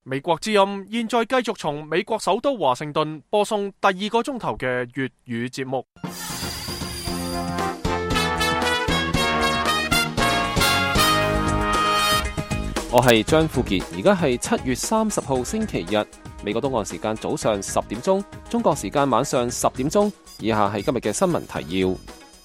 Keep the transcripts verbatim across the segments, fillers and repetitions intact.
美國之音現在繼續從美國首都華盛頓播送第二個鐘頭嘅粵語節目。 我係張富傑，而家係七月三十號星期日，美國東岸時間早上十點鐘，中國時間晚上十點鐘。以下係今日嘅新聞提要。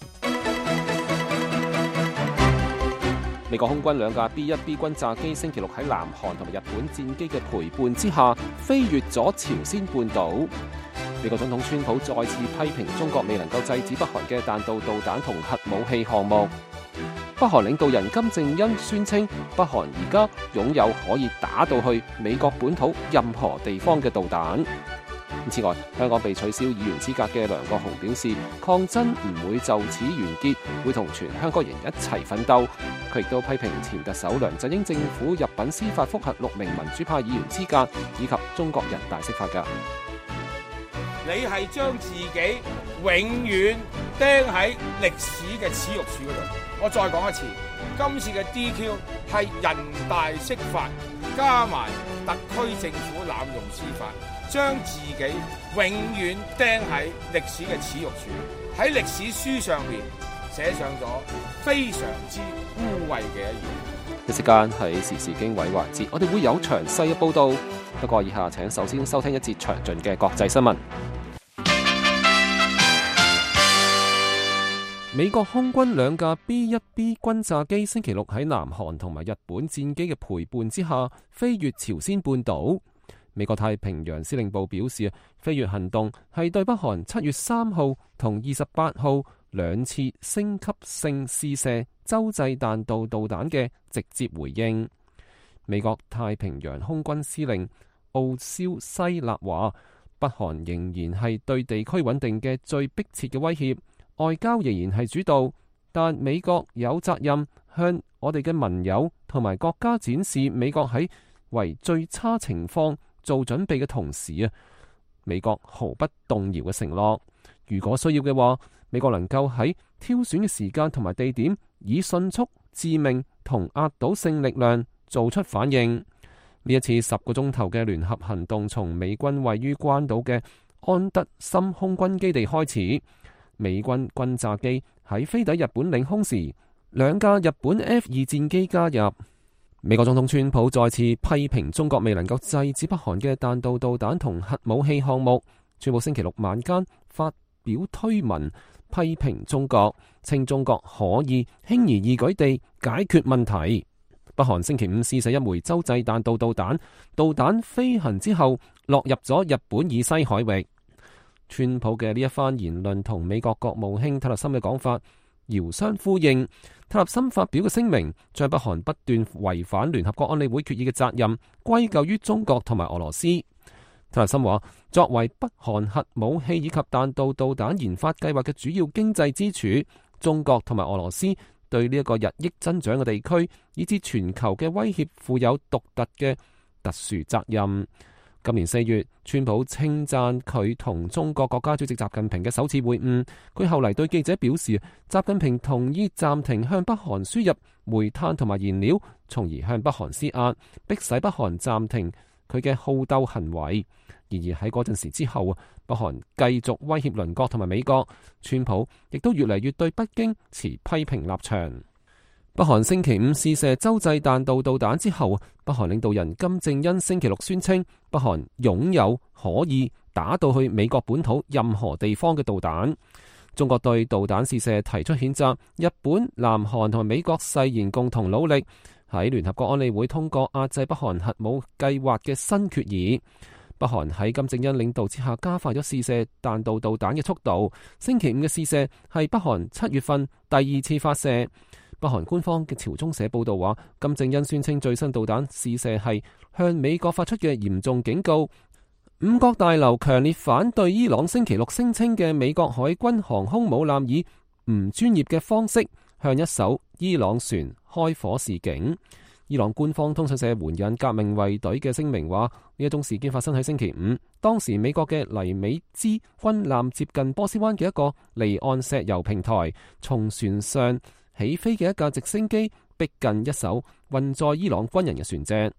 美國空軍兩架 B 一 B 轟炸機星期六喺南韓同埋日本戰機嘅陪伴之下，飛越咗朝鮮半島。美國總統川普再次批評中國未能夠制止北韓嘅彈道導彈同核武器項目。北韓領導人金正恩宣稱，北韓而家擁有可以打到去美國本土任何地方嘅導彈。此外，香港被取消議員資格嘅梁國雄表示，抗爭唔會就此完結，會同全香港人一齊奮鬥。佢亦都批評前特首梁振英政府入稟司法覆核六名民主派議員資格，以及中國人大釋法㗎。 你係將自己永遠釘喺歷史嘅恥辱柱嗰度。我再講一次，今次嘅 D Q 係人大釋法加埋特區政府濫用司法，將自己永遠釘喺歷史嘅恥辱柱，喺歷史書上面寫上咗非常之污穢嘅一頁。 一時間喺時事經緯環節，我哋會有詳細嘅報導。不過以下請首先收聽一節詳盡嘅國際新聞。美國空軍兩架 B 一 B 轟炸機星期六喺南韓同埋日本戰機嘅陪伴之下，飛越朝鮮半島。美國太平洋司令部表示，飛越行動係對北韓七月三號同二十八號兩次升級性試射洲際彈道導彈嘅直接回應。美國太平洋空軍司令奧肖西勒話，北韓仍然係對地區穩定嘅最迫切嘅威脅。外交仍然係主導，但美國有責任向我哋嘅盟友同埋國家展示美國喺為最差情況做準備嘅同時啊，美國毫不動搖嘅承諾。如果需要嘅話，美國能夠喺挑選嘅時間同埋地點，以迅速、致命同壓倒性力量做出反應。呢一次十個鐘頭嘅聯合行動，從美軍位於關島嘅安德森空軍基地開始。美軍轟炸機喺飛抵日本領空時，兩架日本 F 二戰機加入。美國總統川普再次批評中國未能夠制止北韓嘅彈道導彈同核武器項目。川普星期六晚間發表推文批評中國，稱中國可以輕而易舉地解決問題。北韓星期五試射一枚洲際彈道導彈，導彈飛行之後落入咗日本以西海域。川普嘅呢一番言論同美國國務卿特勒森嘅講法遙相呼應。特勒森發表嘅聲明將北韓不斷違反聯合國安理會決議嘅責任歸咎於中國同埋俄羅斯。特勒森話，作為北韓核武器以及彈道導彈研發計劃嘅主要經濟支柱，中國同埋俄羅斯對呢一個日益增長嘅地區以至全球嘅威脅負有獨特嘅特殊責任。今年四月，川普稱讚佢同中國國家主席習近平嘅首次會晤。佢後嚟對記者表示，習近平同意暫停向北韓輸入煤炭同埋燃料，從而向北韓施壓，迫使北韓暫停佢嘅好鬥行為。然而喺嗰陣時之後，北韓繼續威脅鄰國同埋美國，川普亦都越嚟越對北京持批評立場。北韓星期五試射洲際彈道導彈之後，北韓領導人金正恩星期六宣稱，北韓擁有可以打到去美國本土任何地方嘅導彈。中國對導彈試射提出譴責，日本、南韓同埋美國誓言共同努力喺聯合國安理會通過壓制北韓核武計劃嘅新決議。北韓喺金正恩領導之下加快咗試射彈道導彈嘅速度。星期五嘅試射係北韓七月份第二次發射。北韓官方嘅朝中社報道話，金正恩宣稱最新導彈試射係向美國發出嘅嚴重警告。五角大樓強烈反對伊朗星期六聲稱嘅美國海軍航空母艦以唔專業嘅方式向一艘伊朗船開火示警。伊朗官方通訊社援引革命衛隊嘅聲明話，呢一宗事件發生喺星期五，當時美國嘅黎美茲軍艦接近波斯灣嘅一個離岸石油平台，從船上起飛嘅一架直升機逼近一艘運載伊朗軍人嘅船隻。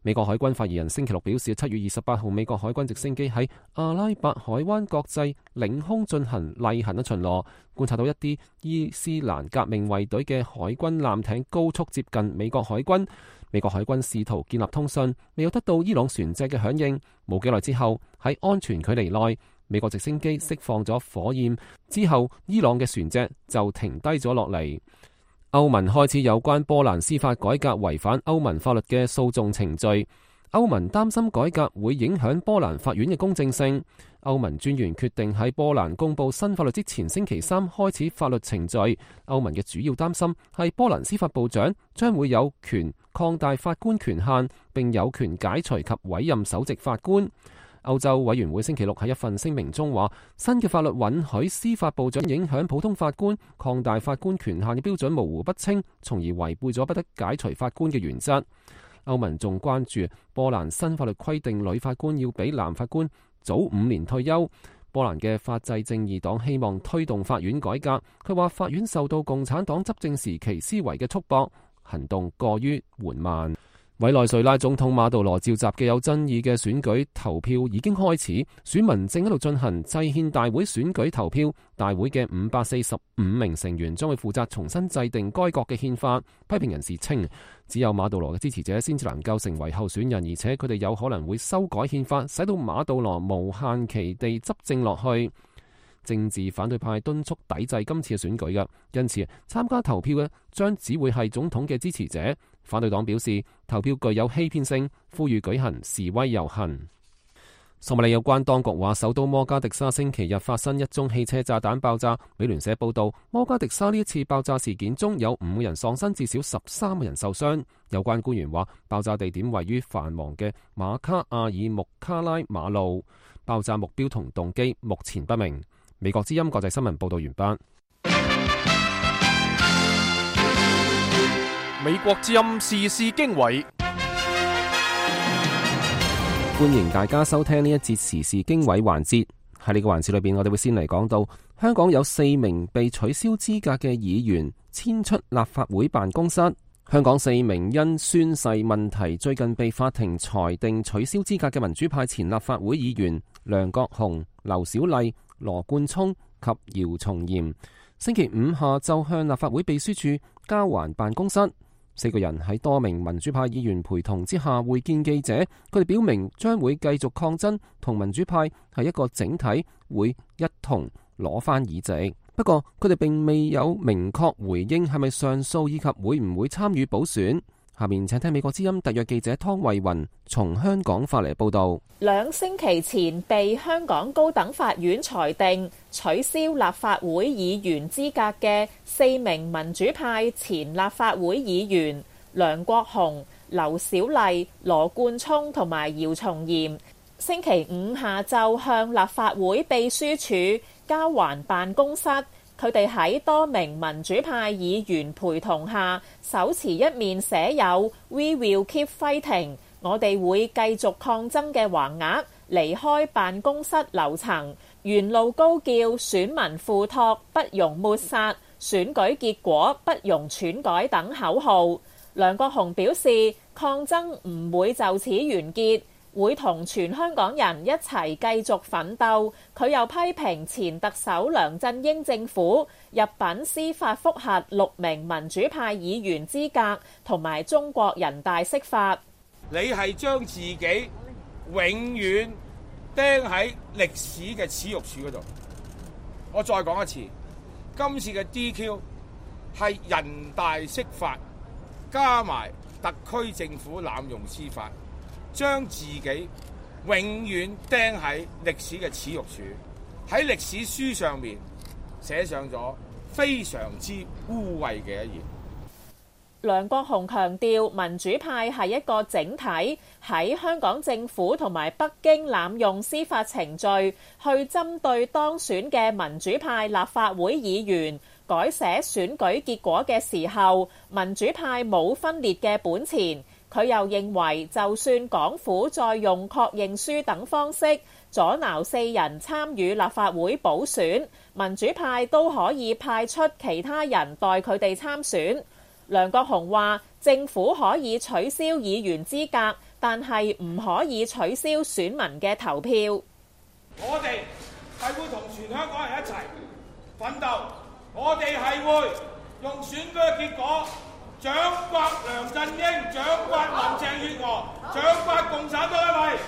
美國海軍發言人星期六表示，七月二十八號美國海軍直升機喺阿拉伯海灣國際領空進行例行嘅巡邏，觀察到一啲伊斯蘭革命衛隊嘅海軍艦艇高速接近美國海軍。美國海軍試圖建立通訊，未有得到伊朗船隻嘅響應。冇幾耐之後，喺安全距離內，美國直升機釋放咗火焰之後，伊朗嘅船隻就停低咗落嚟。歐盟開始有關波蘭司法改革違反歐盟法律嘅訴訟程序。歐盟擔心改革會影響波蘭法院嘅公正性。歐盟專員決定喺波蘭公布新法律之前星期三開始法律程序。歐盟嘅主要擔心係波蘭司法部長將會有權擴大法官權限，並有權解除及委任首席法官。歐洲委員會星期六喺一份聲明中話，新嘅法律允許司法部長影響普通法官，擴大法官權限嘅標準模糊不清，從而違背咗不得解除法官嘅原則。歐盟仲關注波蘭新法律規定女法官要比男法官早五年退休。波蘭嘅法制正義黨希望推動法院改革，佢話法院受到共產黨執政時期思維嘅束縛，行動過於緩慢。委內瑞拉總統馬杜羅召集嘅有爭議嘅選舉投票已經開始，選民正喺度進行制憲大會選舉投票。大會嘅五百四十五名成員將會負責重新制定該國嘅憲法。批評人士稱，只有馬杜羅嘅支持者先至能夠成為候選人，而且佢哋有可能會修改憲法，使到馬杜羅無限期地執政落去。政治反對派敦促抵制今次嘅選舉嘅，因此參加投票嘅將只會係總統嘅支持者。反對黨表示投票具有欺騙性，呼籲舉行示威遊行。索馬利有關當局話，首都摩加迪沙星期日發生一宗汽車炸彈爆炸。美聯社報道，摩加迪沙呢一次爆炸事件中有五個人喪生，至少十三個人受傷。有關官員話，爆炸地點位於繁忙嘅馬卡阿爾穆卡拉馬路，爆炸目標同動機目前不明。美國之音國際新聞報道完畢。 美國之音時事經緯， 歡迎大家收聽呢一節時事經緯環節。喺呢個環節裏邊，我哋會先嚟講到香港有四名被取消資格嘅議員遷出立法會辦公室。香港四名因宣誓問題最近被法庭裁定取消資格嘅民主派前立法會議員梁國雄、劉小麗、羅冠聰及姚松炎，星期五下晝向立法會秘書處交還辦公室。四個人喺多名民主派議員陪同之下會見記者，佢哋表明將會繼續抗爭，同民主派係一個整體，會一同攞返議席。不過佢哋並未有明確回應係咪上訴以及會唔會參與補選。下面請聽美國之音特約記者湯慧雲從香港發嚟報道。 兩星期前被香港高等法院裁定取消立法會議員資格嘅四名民主派前立法會議員梁國雄、劉小麗、羅冠聰同埋姚松炎，星期五下晝向立法會秘書處交還辦公室。佢哋喺多名民主派議員陪同下，手持一面寫有 We will keep fighting， 我哋會繼續抗爭嘅橫額，離開辦公室樓層，沿路高叫選民付託不容抹殺，選舉結果不容篡改等口號。梁國雄表示，抗爭唔會就此完結，會同全香港人一齊繼續奮鬥。佢又批評前特首梁振英政府入稟司法覆核六名民主派議員資格，同埋中國人大釋法。 你係將自己永遠釘喺歷史嘅恥辱柱嗰度。我再講一次，今次嘅 D Q 係人大釋法加埋特區政府濫用司法，將自己永遠釘喺歷史嘅恥辱柱，喺歷史書上面寫上咗非常之污穢嘅一頁。 梁國雄強調，民主派係一個整體，喺香港政府同埋北京濫用司法程序，去針對當選嘅民主派立法會議員改寫選舉結果嘅時候，民主派冇分裂嘅本錢。佢又認為，就算港府再用確認書等方式阻撓四人參與立法會補選，民主派都可以派出其他人代佢哋參選。梁國雄話，政府可以取消議員資格， 但係唔可以取消選民嘅投票。 我哋係會同全香港人一齊奮鬥，我哋係會用選舉嘅結果獎刮梁振英、獎刮林鄭月娥、獎刮共產黨一位。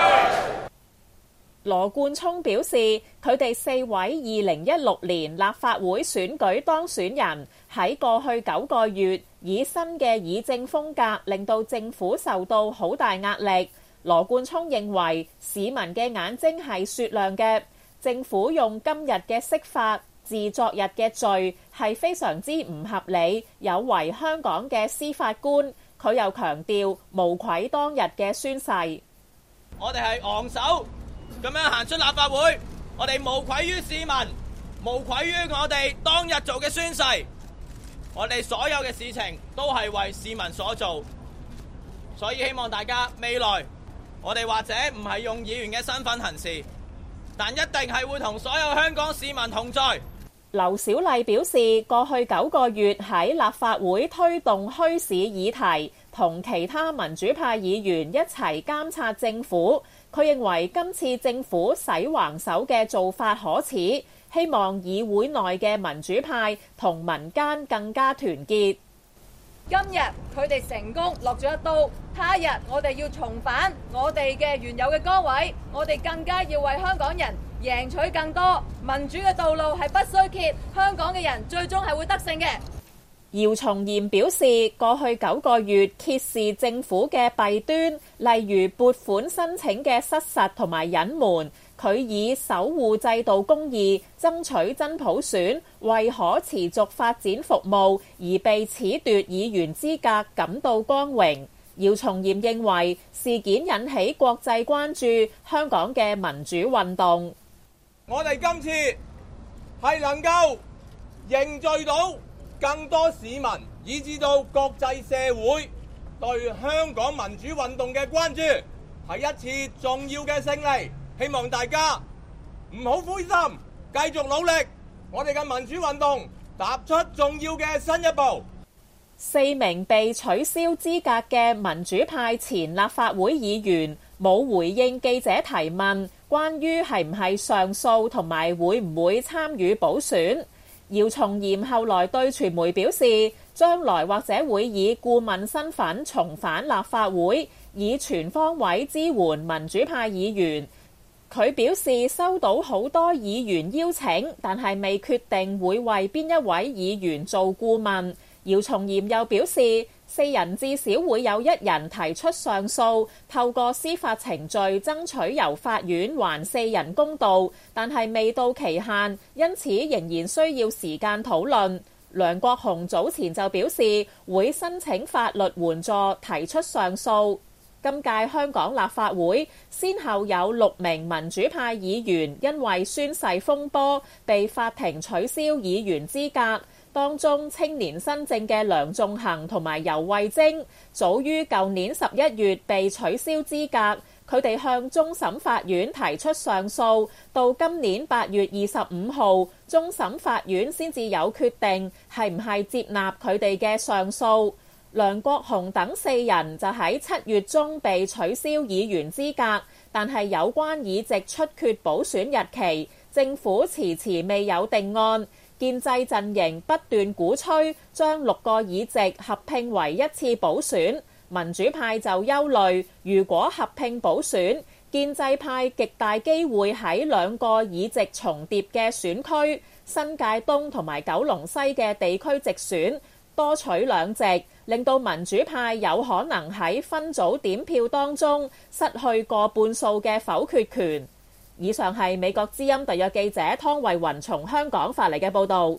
羅冠聰表示，佢哋四位二零一六年立法會選舉當選人喺過去九個月以新嘅議政風格，令到政府受到好大壓力。羅冠聰認為市民嘅眼睛係雪亮嘅，政府用今日嘅釋法治昨日嘅罪係非常之唔合理，有違香港嘅司法觀。佢又強調無愧當日嘅宣誓。 我哋係昂首咁樣行出立法會，我哋無愧於市民，無愧於我哋當日做嘅宣誓。我哋所有嘅事情都係為市民所做，所以希望大家未來我哋或者唔係用議員嘅身份行事，但一定係會同所有香港市民同在。 劉小麗表示，過去九個月喺立法會推動墟市議題，同其他民主派議員一齊監察政府。佢認為今次政府洗橫手嘅做法可恥，希望議會內嘅民主派同民間更加團結。 今日佢哋成功落咗一刀，他日我哋要重返我哋嘅原有嘅崗位，我哋更加要為香港人贏取更多。民主嘅道路係不衰竭，香港嘅人最終係會得勝嘅。 姚松炎表示，過去九個月揭示政府嘅弊端，例如撥款申請嘅失實同埋隱瞞，佢以守護制度公義、爭取真普選、為可持續發展服務而被褫奪議員資格感到光榮。姚松炎認為事件引起國際關注香港嘅民主運動。 我哋今次係能夠凝聚到更多市民，以至到國際社會對香港民主運動嘅關注，係一次重要嘅勝利。希望大家唔好灰心，繼續努力，我哋嘅民主運動踏出重要嘅新一步。 四名被取消資格嘅民主派前立法會議員冇回應記者提問，關於係唔係上訴同埋會唔會參與補選。姚松炎後來對傳媒表示，將來或者會以顧問身份重返立法會，以全方位支援民主派議員。佢表示收到好多議員邀請，但係未決定會為邊一位議員做顧問。姚松炎又表示，四人至少會有一人提出上訴，透過司法程序爭取由法院還四人公道，但係未到期限，因此仍然需要時間討論。梁國雄早前就表示會申請法律援助提出上訴。今屆香港立法會先後有六名民主派議員因為宣誓風波被法庭取消議員資格。當中青年新政嘅梁頌恆同埋游蕙禎早於舊年十一月被取消資格，佢哋向終審法院提出上訴，到今年八月二十五號，終審法院先至有決定係唔係接納佢哋嘅上訴。梁國雄等四人就喺七月中被取消議員資格，但係有關議席出缺補選日期，政府遲遲未有定案。建制陣營不斷鼓吹將六個議席合併為一次補選，民主派就憂慮，如果合併補選，建制派極大機會喺兩個議席重疊嘅選區新界東同埋九龍西嘅地區直選多取兩席，令到民主派有可能喺分組點票當中失去過半數嘅否決權。以上係美國之音特約記者湯慧雲從香港發嚟嘅報導。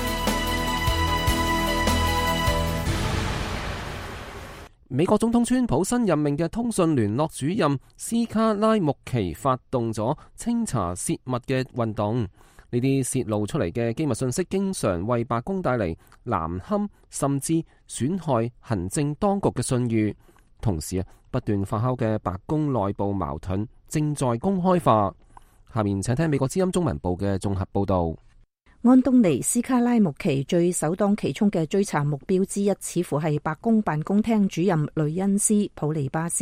美國總統川普新任命嘅通訊聯絡主任斯卡拉穆奇發動咗清查泄密嘅運動，呢啲泄露出嚟嘅機密信息經常為白宮帶嚟難堪甚至損害行政當局嘅信譽，同時啊不斷發酵嘅白宮內部矛盾正在公開化。下面請聽美國之音中文部嘅綜合報道。 安東尼斯卡拉穆奇最首當其衝嘅追查目標之一，似乎係白宮辦公廳主任雷恩斯普利巴斯。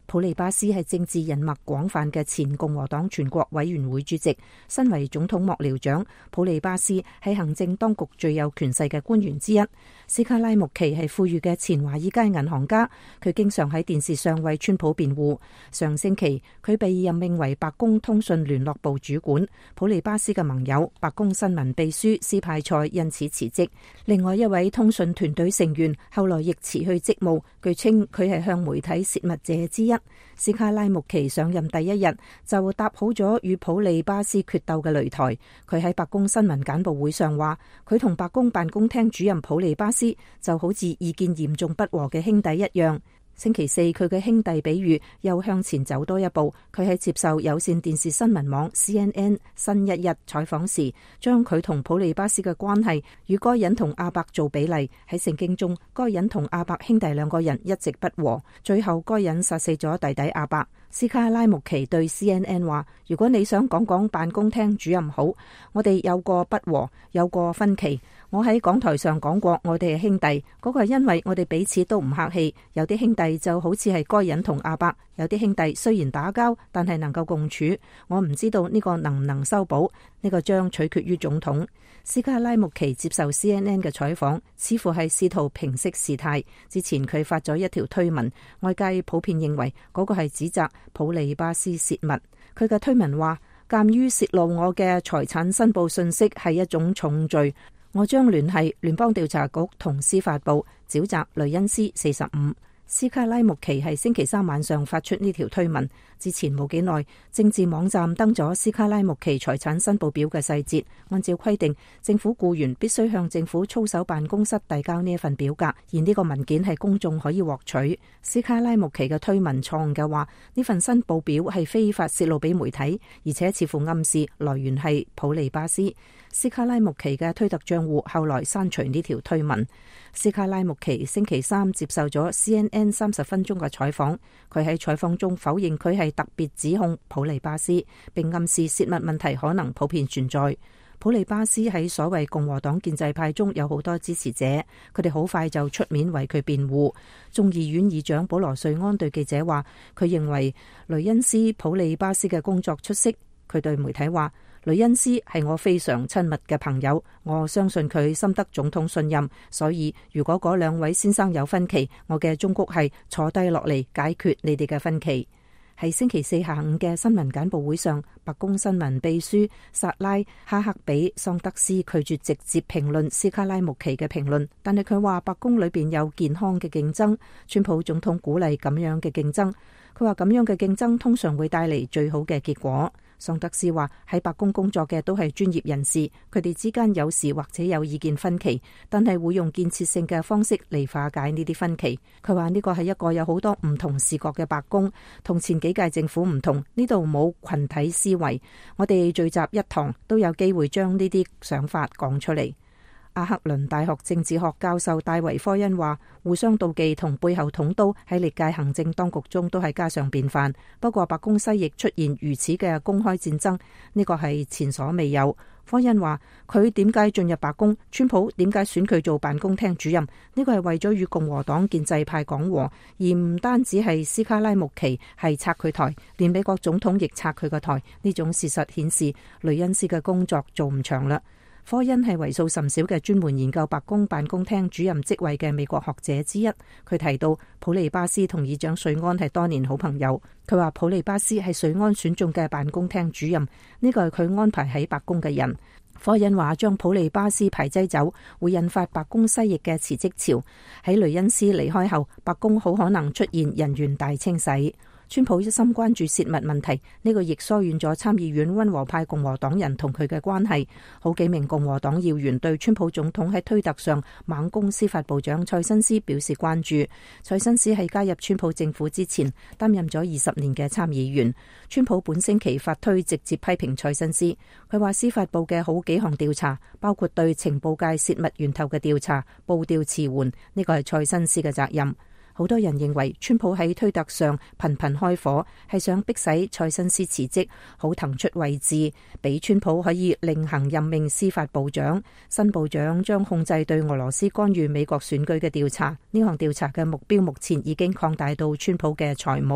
普利巴斯係政治人脈廣泛嘅前共和黨全國委員會主席，身為總統幕僚長，普利巴斯係行政當局最有權勢嘅官員之一。斯卡拉穆奇係富裕嘅前華爾街銀行家，佢經常喺電視上為川普辯護。上星期佢被任命為白宮通訊聯絡部主管，普利巴斯嘅盟友白宮新聞秘書斯派塞因此辭職。另外一位通訊團隊成員後來亦辭去職務，據稱佢係向媒體泄密者之一。斯卡拉穆奇上任第一日就搭好咗與普利巴斯決鬥嘅擂台。佢喺白宮新聞簡報會上話，佢同白宮辦公廳主任普利巴斯就好似意見嚴重不和嘅兄弟一樣。星期四佢嘅兄弟比喻又向前走多一步，佢喺接受有線電視新聞網 C N N 新一日採訪時，將佢同普利巴斯嘅關係與該人同亞伯做比例。喺聖經中，該人同亞伯兄弟兩個人一直不和，最後該人殺死咗弟弟亞伯。斯卡拉穆奇對 C N N 話，如果你想講講辦公廳主任好，我哋有過不和，有過分歧。我喺講台上講過，我哋係兄弟，嗰個係因為我哋彼此都唔客氣。有啲兄弟就好似係該人同亞伯，有啲兄弟雖然打交，但係能夠共處。我唔知道呢個能唔能修補，呢個將取決於總統。斯卡拉穆奇接受 C N N 嘅採訪，似乎係試圖平息事態。之前佢發咗一條推文，外界普遍認為嗰個係指責普利巴斯泄密。佢嘅推文話，鑑於泄露我嘅財產申報信息係一種重罪，我將聯繫聯邦調查局同司法部沼澤雷恩斯四十五。斯卡拉穆奇係星期三晚上發出呢條推文，之前冇幾耐，政治網站登咗斯卡拉穆奇財產申報表嘅細節。按照規定，政府僱員必須向政府操守辦公室遞交呢一份表格，而呢個文件係公眾可以獲取。斯卡拉穆奇嘅推文錯誤嘅話，呢份申報表係非法泄露俾媒體，而且似乎暗示來源係普利巴斯。斯卡拉穆奇嘅推特賬戶後來刪除呢條推文。斯卡拉穆奇星期三接受咗 C N N 三十分鐘嘅採訪，佢喺採訪中否認佢係特別指控普利巴斯，並暗示泄密問題可能普遍存在。普利巴斯喺所謂共和黨建制派中有好多支持者，佢哋好快就出面為佢辯護。眾議院議長保羅瑞安對記者話，佢認為雷恩斯普利巴斯嘅工作出色。佢對媒體話，雷恩斯係我非常親密嘅朋友，我相信佢深得總統信任，所以如果嗰兩位先生有分歧，我嘅忠告係坐低落嚟解決你哋嘅分歧。喺星期四下午嘅新聞簡報會上，白宮新聞秘書薩拉哈克比桑德斯拒絕直接評論斯卡拉穆奇嘅評論，但係佢話白宮裏邊有健康嘅競爭，川普總統鼓勵咁樣嘅競爭。佢話咁樣嘅競爭通常會帶嚟最好嘅結果。桑德斯話喺白宮工作嘅都係專業人士，佢哋之間有時或者有意見分歧，但係會用建設性嘅方式嚟化解呢啲分歧。佢話呢個係一個有好多唔同視角嘅白宮，同前幾屆政府唔同，呢度冇群體思維，我哋聚集一堂都有機會將呢啲想法講出嚟。阿克倫大學政治學教授戴維科恩話，互相妒忌同背後捅刀喺歷屆行政當局中都係家常便飯，不過白宮西翼出現如此嘅公開戰爭，呢個係前所未有。科恩話，佢點解進入白宮，川普點解選佢做辦公廳主任，呢個係為咗與共和黨建制派講和，而唔單止係斯卡拉穆奇係拆佢台，連美國總統亦拆佢個台。呢種事實顯示雷恩斯嘅工作做唔長啦。科恩係為數甚少嘅專門研究白宮辦公廳主任職位嘅美國學者之一。佢提到普利巴斯同議長瑞安係多年好朋友。佢話普利巴斯係瑞安選中嘅辦公廳主任，呢個係佢安排喺白宮嘅人。科恩話將普利巴斯排擠走會引發白宮西翼嘅辭職潮。喺雷恩斯離開後，白宮好可能出現人員大清洗。川普一心關注泄密問題，呢個亦疏遠咗參議院溫和派共和黨人同佢嘅關係。好幾名共和黨要員對川普總統喺推特上猛攻司法部長蔡新斯表示關注。蔡新斯係加入川普政府之前擔任咗二十年嘅參議員。川普本星期發推直接批評蔡新斯，佢話司法部嘅好幾項調查，包括對情報界泄密源頭嘅調查，步調遲緩，呢個係蔡新斯嘅責任。好多人認為川普喺推特上頻頻開火，係想迫使蔡新斯辭職，好騰出位置，俾川普可以另行任命司法部長。新部長將控制對俄羅斯干預美國選舉嘅調查。呢項調查嘅目標目前已經擴大到川普嘅財務。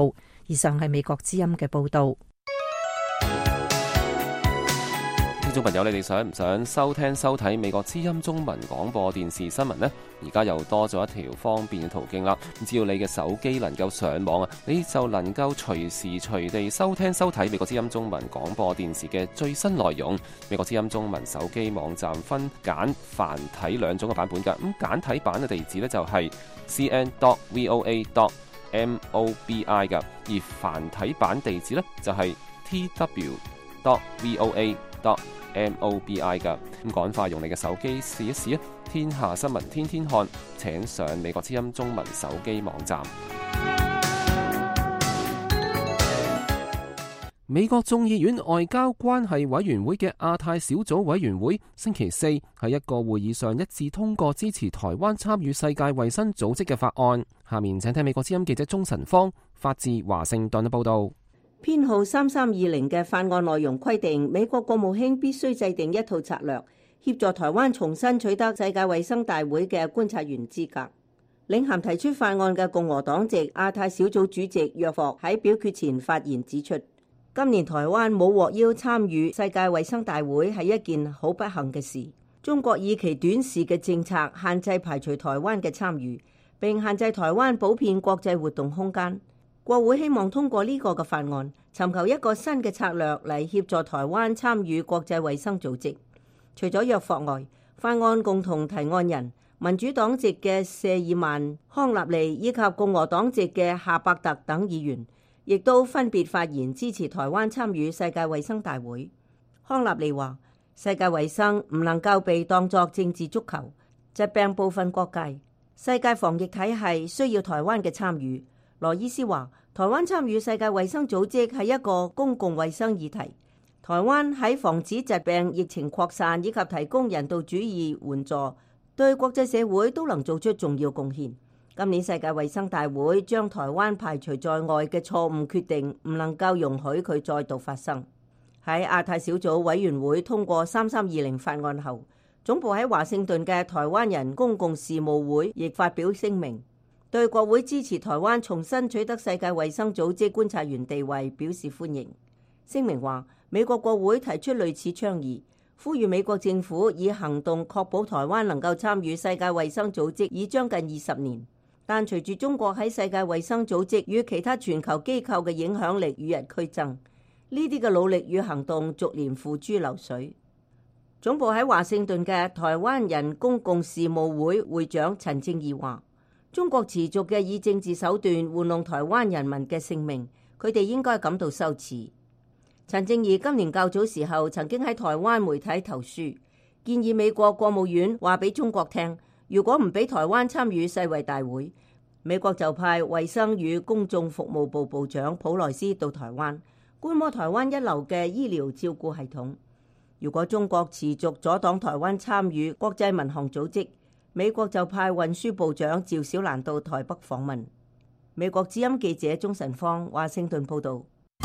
以上係美國之音嘅報導。 聽眾朋友，你哋想唔想收聽收睇美國之音中文廣播電視新聞呢？而家又多咗一條方便嘅途徑啦。只要你嘅手機能夠上網啊，你就能夠隨時隨地收聽收睇美國之音中文廣播電視嘅最新內容。美國之音中文手機網站分簡繁體兩種嘅版本㗎。咁簡體版嘅地址呢，就係 c n dot v o a dot m o b i 㗎，而繁體版地址呢，就係 t w dot v o a dot m o b i 㗎。咁趕快用你嘅手機試一試啊！天下新聞天天看，請上美國之音中文手機網站。美國眾議院外交關係委員會嘅亞太小組委員會星期四喺一個會議上一致通過支持台灣參與世界衛生組織嘅法案。下面請聽美國之音記者鍾晨芳發自華盛頓嘅報道。 編號三三二零嘅法案內容規定，美國國務卿必須制定一套策略，協助台灣重新取得世界衛生大會嘅觀察員資格。領銜提出法案嘅共和黨籍亞太小組主席約霍喺表決前發言指出，今年台灣冇獲邀參與世界衛生大會係一件好不幸嘅事。中國以其短視嘅政策限制排除台灣嘅參與，並限制台灣普遍國際活動空間。國會希望通過呢個嘅法案，尋求一個新嘅策略嚟協助台灣參與國際衛生組織。除咗約霍外，法案共同提案人民主黨籍嘅謝爾曼、康納利以及共和黨籍嘅夏伯特等議員，亦都分別發言支持台灣參與世界衛生大會。康納利話：世界衛生唔能夠被當作政治足球，疾病不分國界，世界防疫體系需要台灣嘅參與。羅伊斯話：台灣參與世界衛生組織係一個公共衛生議題，台灣喺防止疾病疫情擴散以及提供人道主義援助，對國際社會都能做出重要貢獻。今年世界衛生大會將台灣排除在外嘅錯誤決定，唔能夠容許佢再度發生。喺亞太小組委員會通過三三二零法案後，總部喺華盛頓嘅台灣人公共事務會亦發表聲明，對國會支持台灣重新取得世界衛生組織觀察員地位表示歡迎。聲明話，美國國會提出類似倡議，呼籲美國政府以行動確保台灣能夠參與世界衛生組織已將近二十年，但隨住中國喺世界衛生組織與其他全球機構嘅影響力與日俱增，呢啲嘅努力與行動逐年付諸流水。總部喺華盛頓嘅台灣人公共事務會會長陳正義話，中國持續嘅以政治手段玩弄台灣人民嘅性命，佢哋應該感到羞恥。陳正義今年較早時候曾經喺台灣媒體投書，建議美國國務院話俾中國聽，如果唔俾台灣參與世衛大會，美國就派衛生與公眾服務部部長普萊斯到台灣，觀摩台灣一流嘅醫療照顧系統。如果中國持續阻擋台灣參與國際民航組織，美國就派運輸部長趙小蘭到台北訪問。美國之音記者鍾晨芳華盛頓報道。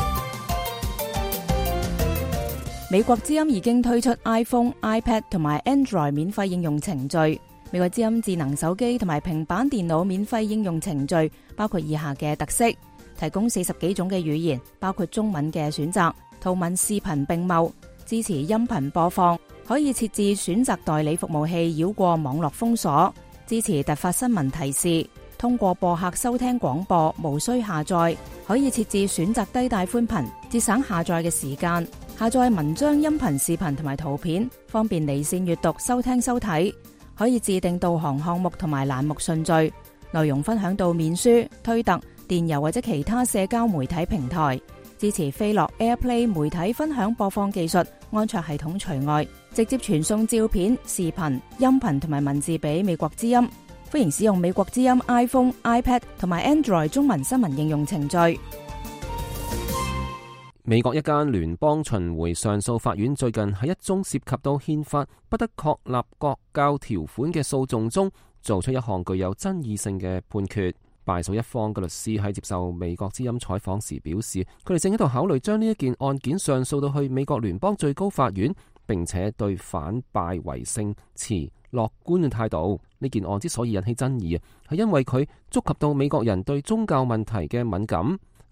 美國之音已經推出 iPhone、iPad 同埋 Android 免費應用程序。美國之音智能手機同埋平板電腦免費應用程序包括以下嘅特色：提供四十幾種嘅語言，包括中文嘅選擇，圖文視頻並茂，支持音頻播放，可以設置選擇代理服務器繞過網絡封鎖，支持突發新聞提示，通過播客收聽廣播，無需下載，可以設置選擇低帶寬頻，節省下載嘅時間，下載文章、音頻、視頻同埋圖片，方便離線閱讀、收聽收睇，可以自定導航項目同埋欄目順序，內容分享到面書、推特、電郵或者其他社交媒體平台，支持飛樂 AirPlay 媒體分享播放技術，安卓系統除外，直接傳送照片、視頻、音頻同埋文字俾美國之音。歡迎使用美國之音 iPhone、iPad 同埋 Android 中文新聞應用程序。 美國一間聯邦巡迴上訴法院最近喺一宗涉及到憲法不得確立國教條款嘅訴訟中，做出一項具有爭議性嘅判決。敗訴一方嘅律師喺接受美國之音採訪時表示，佢哋正喺度考慮將呢一件案件上訴到去美國聯邦最高法院，並且對反敗為勝持樂觀嘅態度。呢件案之所以引起爭議啊，係因為佢觸及到美國人對宗教問題嘅敏感。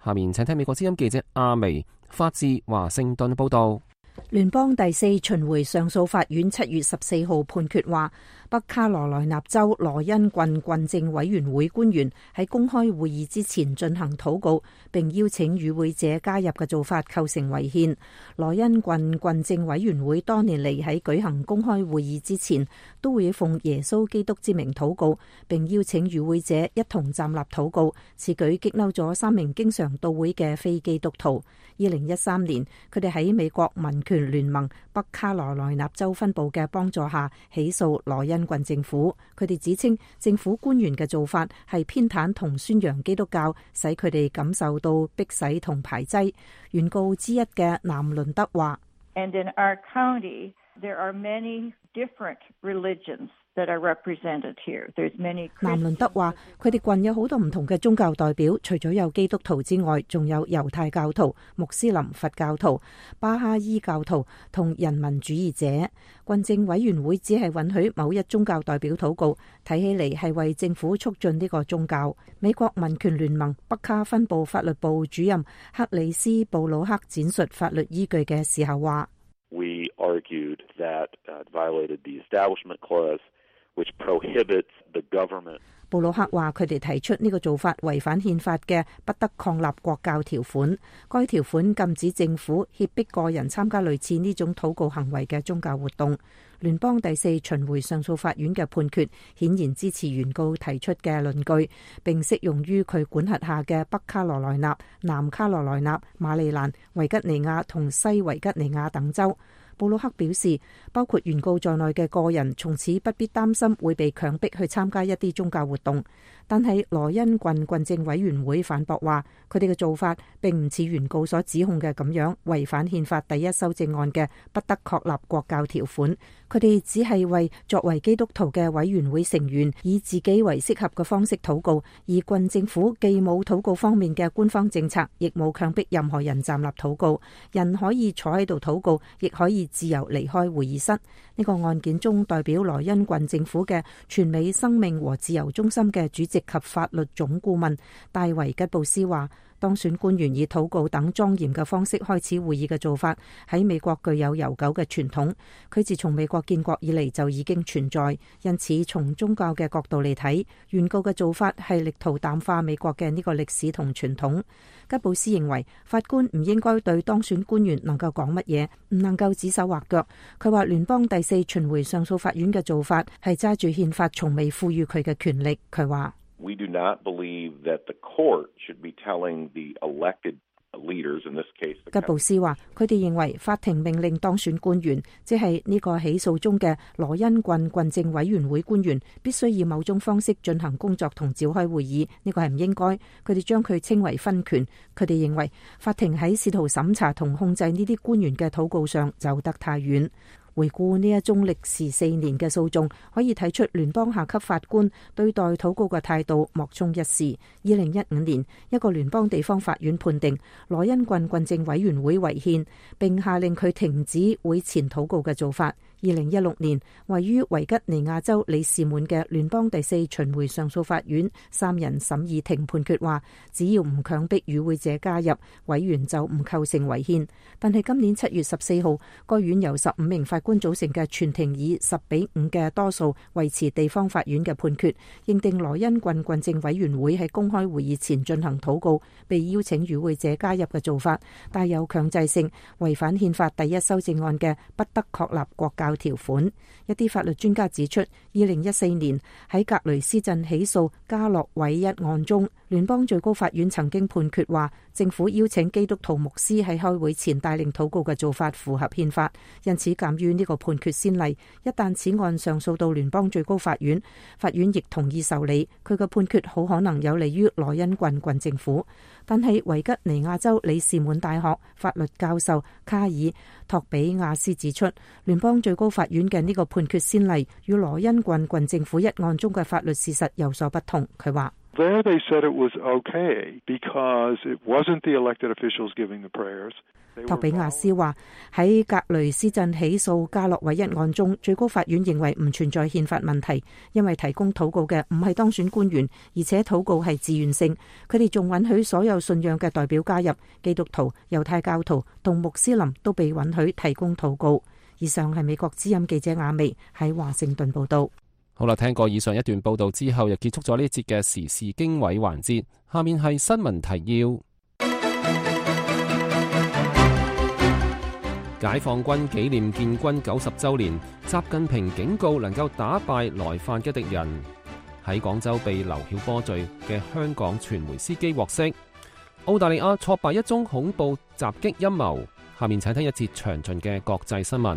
下面請聽美國之音記者阿薇發自華盛頓報道。 聯邦第四巡迴上訴法院七月十四號判決話，北卡羅來納州羅恩郡郡政委員會官員喺公開會議之前進行禱告，並邀請與會者加入嘅做法構成違憲。羅恩郡郡政委員會多年嚟喺舉行公開會議之前，都會奉耶穌基督之名禱告，並邀請與會者一同站立禱告。此舉激嬲咗三名經常到會嘅非基督徒。二零一三年，佢哋喺美國民權聯盟北卡羅來納州分部嘅幫助下起訴羅恩郡政府。佢哋指稱政府官員嘅做法係偏袒同宣揚基督教，使佢哋感受到迫使同排擠。原告之一嘅南倫德話 ：And in our county, there are many different religions that are represented here. There's many. 南倫德話：佢哋郡有好多唔同嘅宗教代表，除咗有基督徒之外，仲有猶太教徒、穆斯林、佛教徒、巴哈伊教徒同人民主義者。郡政委員會只係允許某一宗教代表禱告，睇起嚟係為政府促進呢個宗教。美國民權聯盟北卡分部法律部主任克里斯布魯克展述法律依據嘅時候話 ：We argued that uh, violated the Establishment Clause, which prohibits the government. 布魯克話：佢哋提出呢個做法違反憲法嘅不得抗立國教條款。該條款禁止政府脅迫個人參加類似呢種禱告行為嘅宗教活動。聯邦第四巡迴上訴法院嘅判決顯然支持原告提出嘅論據，並適用於佢管轄下嘅北卡羅來納、南卡羅來納、馬里蘭、維吉尼亞同西維吉尼亞等州。布魯克表示，包括原告在內嘅個人從此不必擔心會被強迫去參加一啲宗教活動。但係羅恩郡郡政委員會反駁話，佢哋嘅做法並唔似原告所指控嘅咁樣違反憲法第一修正案嘅不得確立國教條款。佢哋只係為作為基督徒嘅委員會成員以自己為適合嘅方式禱告，而郡政府既冇禱告方面嘅官方政策，亦冇強迫任何人站立禱告。人可以坐喺度禱告，亦可以自由離開會議室。呢個案件中代表羅恩郡政府嘅全美生命和自由中心嘅主席及法律總顧問戴維吉布斯話，當選官員以禱告等莊嚴嘅方式開始會議嘅做法喺美國具有悠久嘅傳統。佢自從美國建國以嚟就已經存在，因此從宗教嘅角度嚟睇，原告嘅做法係力圖淡化美國嘅呢個歷史同傳統。吉布斯認為法官唔應該對當選官員能夠講乜嘢，唔能夠指手畫腳。佢話聯邦第四巡迴上訴法院嘅做法係揸住憲法從未賦予佢嘅權力。佢話 ：We do not believe that the court should be telling the elected leaders, in this case. 吉布斯話：佢哋認為法庭命令當選官員，即係呢個起訴中嘅羅恩郡郡政委員會官員，必須以某種方式進行工作同召開會議。呢個係唔應該。佢哋將佢稱為分權。佢哋認為法庭喺試圖審查同控制呢啲官員嘅禱告上走得太遠。回顧呢一宗歷時四年嘅訴訟，可以睇出聯邦下級法官對待禱告嘅態度莫衷一是。二零一五年，一個聯邦地方法院判定羅恩郡郡政委員會違憲，並下令佢停止會前禱告嘅做法。二零一六年，位於維吉尼亞州里士滿嘅聯邦第四巡迴上訴法院三人審議庭判決話，只要唔強迫與會者加入，委員就唔構成違憲。但係今年七月十四號，該院由十五名法官組成嘅全庭以十比五嘅多數維持地方法院嘅判決，認定羅恩郡郡政委員會喺公開會議前進行禱告，被邀請與會者加入嘅做法帶有強制性，違反憲法第一修正案嘅不得確立國教條款。一啲法律專家指出，二零一四年喺格雷斯鎮起訴加洛韋一案中，聯邦最高法院曾經判決話，政府邀請基督徒牧師喺開會前帶領禱告嘅做法符合憲法，因此鑑於呢個判決先例，一旦此案上訴到聯邦最高法院，法院亦同意受理，佢嘅判決好可能有利於羅恩郡郡政府。但係維吉尼亞州里士滿大學法律教授卡爾托比亞斯指出，聯邦最高法院嘅呢個判決先例與羅恩郡郡政府一案中嘅法律事實有所不同。佢話 There they said it was okay because it wasn't the elected officials giving the prayers. 托比亞斯話喺格雷斯鎮起訴加洛韋一案中，最高法院認為唔存在憲法問題，因為提供禱告嘅唔係當選官員，而且禱告係自願性。佢哋仲允許所有信仰嘅代表加入，基督徒、猶太教徒同穆斯林都被允許提供禱告。以上係美國之音記者亞薇喺華盛頓報道。 好啦，聽過以上一段報道之後，又結束咗呢一節嘅時事經緯環節。下面係新聞提要。解放軍紀念建軍九十週年，習近平警告能夠打敗來犯嘅敵人。喺廣州被劉曉波罪嘅香港傳媒司機獲釋。澳大利亞挫敗一宗恐怖襲擊陰謀。下面請聽一節詳盡嘅國際新聞。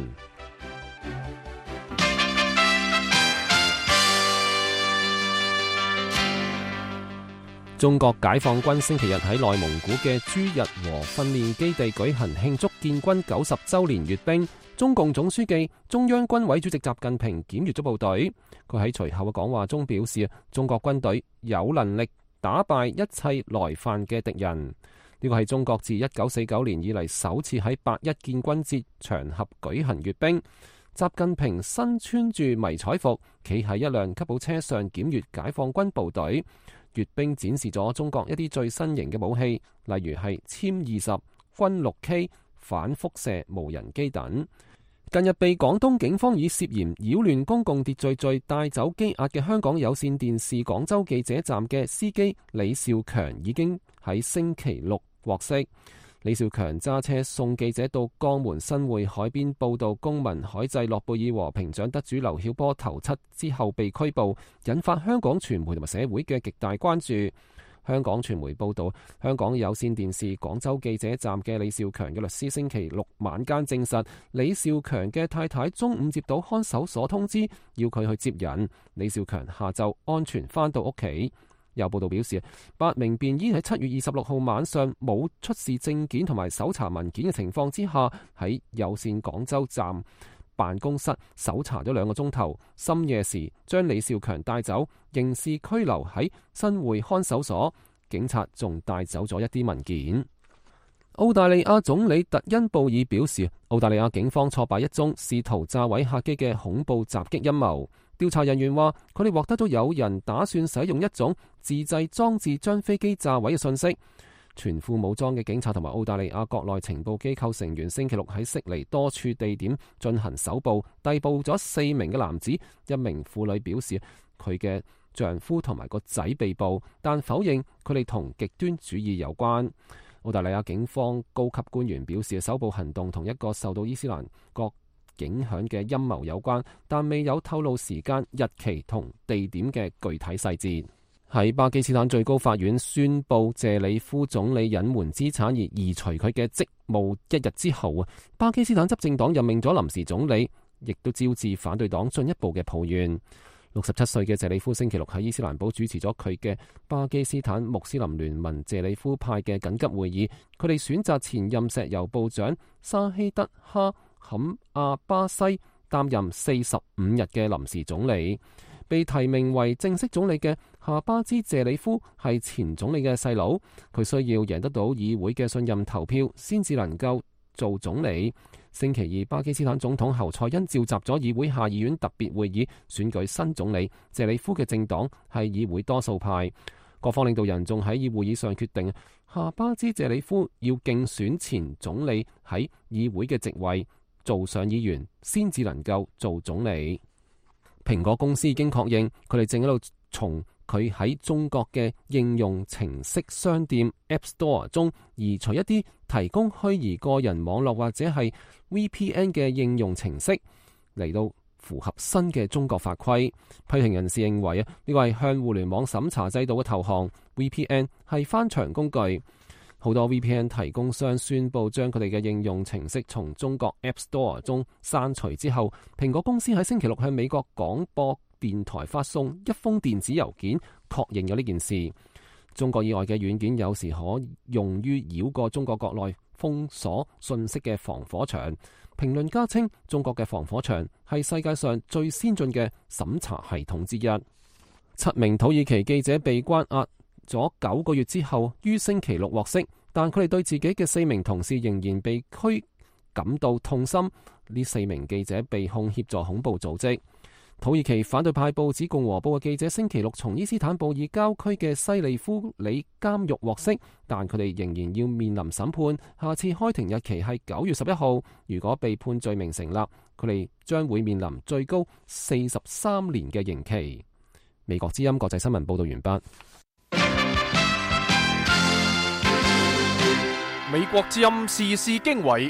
中國解放軍星期日喺內蒙古嘅朱日和訓練基地舉行慶祝建軍九十週年閱兵。中共總書記、中央軍委主席習近平檢閱咗部隊。佢喺隨後嘅講話中表示，中國軍隊有能力打敗一切來犯嘅敵人。呢個係中國自一九四九年以嚟首次喺八一建軍節場合舉行閱兵。習近平身穿住迷彩服，企喺一輛吉普車上檢閱解放軍部隊。閱兵展示咗中國一啲最新型嘅武器，例如係殲二十、軍六 K、反輻射無人機等。近日被廣東警方以涉嫌擾亂公共秩序罪帶走羈押嘅香港有線電視廣州記者站嘅司機李兆強已經喺星期六獲釋。李兆強揸車送記者到江門新會海邊報道公民海祭諾貝爾和平獎得主劉曉波頭七之後被拘捕，引發香港傳媒同埋社會嘅極大關注。香港傳媒報道，香港有線電視廣州記者站嘅李兆強嘅律師星期六晚間證實，李兆強嘅太太中午接到看守所通知，要佢去接人。李兆強下晝安全返到屋企。有報道表示，八名便衣喺七月二十六號晚上冇出示證件同埋搜查文件嘅情況之下，喺有線廣州站辦公室搜查咗兩個鐘頭，深夜時將李兆強帶走，刑事拘留喺新會看守所。警察仲帶走咗一啲文件。澳大利亞總理特恩布爾表示，澳大利亞警方挫敗一宗試圖炸毀客機嘅恐怖襲擊陰謀。調查人員話，佢哋獲得咗有人打算使用一種自製裝置將飛機炸毀嘅信息。全副武裝嘅警察同埋澳大利亞國內情報機構成員星期六喺悉尼多處地點進行搜捕，逮捕咗四名嘅男子。一名婦女表示，佢嘅丈夫同埋個仔被捕，但否認佢哋同極端主義有關。澳大利亞警方高級官員表示，搜捕行動同一個受到伊斯蘭國影響嘅陰謀有關，但未有透露時間、日期同地點嘅具體細節。喺巴基斯坦最高法院宣布謝里夫總理隱瞞資產而移除佢嘅職務一日之後啊，巴基斯坦執政黨任命咗臨時總理，亦都招致反對黨進一步嘅抱怨。六十七歲嘅謝里夫星期六喺伊斯蘭堡主持咗佢嘅巴基斯坦穆斯林聯盟謝里夫派嘅緊急會議，佢哋選擇前任石油部長沙希德哈坎阿巴西擔任四十五日嘅臨時總理。被提名為正式總理嘅夏巴茲謝里夫係前總理嘅細佬，佢需要贏得到議會嘅信任投票先至能夠做總理。星期二，巴基斯坦總統侯賽因召集咗議會下議院特別會議選舉新總理。謝里夫嘅政黨係議會多數派，各方領導人仲喺議會議上決定夏巴茲謝里夫要競選前總理喺議會嘅席位，做上議員先至能夠做總理。蘋果公司已經確認，佢哋正喺度從佢喺中國嘅應用程式商店 App Store 中移除一啲提供虛擬個人網絡或者係 V P N 嘅應用程式，嚟到符合新嘅中國法規。批評人士認為啊，呢個係向互聯網審查制度嘅投降。V P N 係翻牆工具。好多 V P N 提供商宣布將佢哋嘅應用程式從中國 App Store 中刪除之後，蘋果公司喺星期六向美國廣播電台發送一封電子郵件，確認咗呢件事。中國以外嘅軟件有時可用於繞過中國國內封鎖信息嘅防火牆。評論家稱，中國嘅防火牆係世界上最先進嘅審查系統之一。 七名土耳其記者被關押咗九個月之後，於星期六獲釋，但佢哋對自己嘅四名同事仍然被拘感到痛心。呢四名記者被控協助恐怖組織。土耳其反對派報紙《共和報》嘅記者星期六從伊斯坦布爾郊區嘅西利夫里監獄獲釋，但佢哋仍然要面臨審判。下次開庭日期係九月十一號。如果被判罪名成立，佢哋將會面臨最高四十三年嘅刑期。美國之音國際新聞報道完畢。 美國之音時事經緯。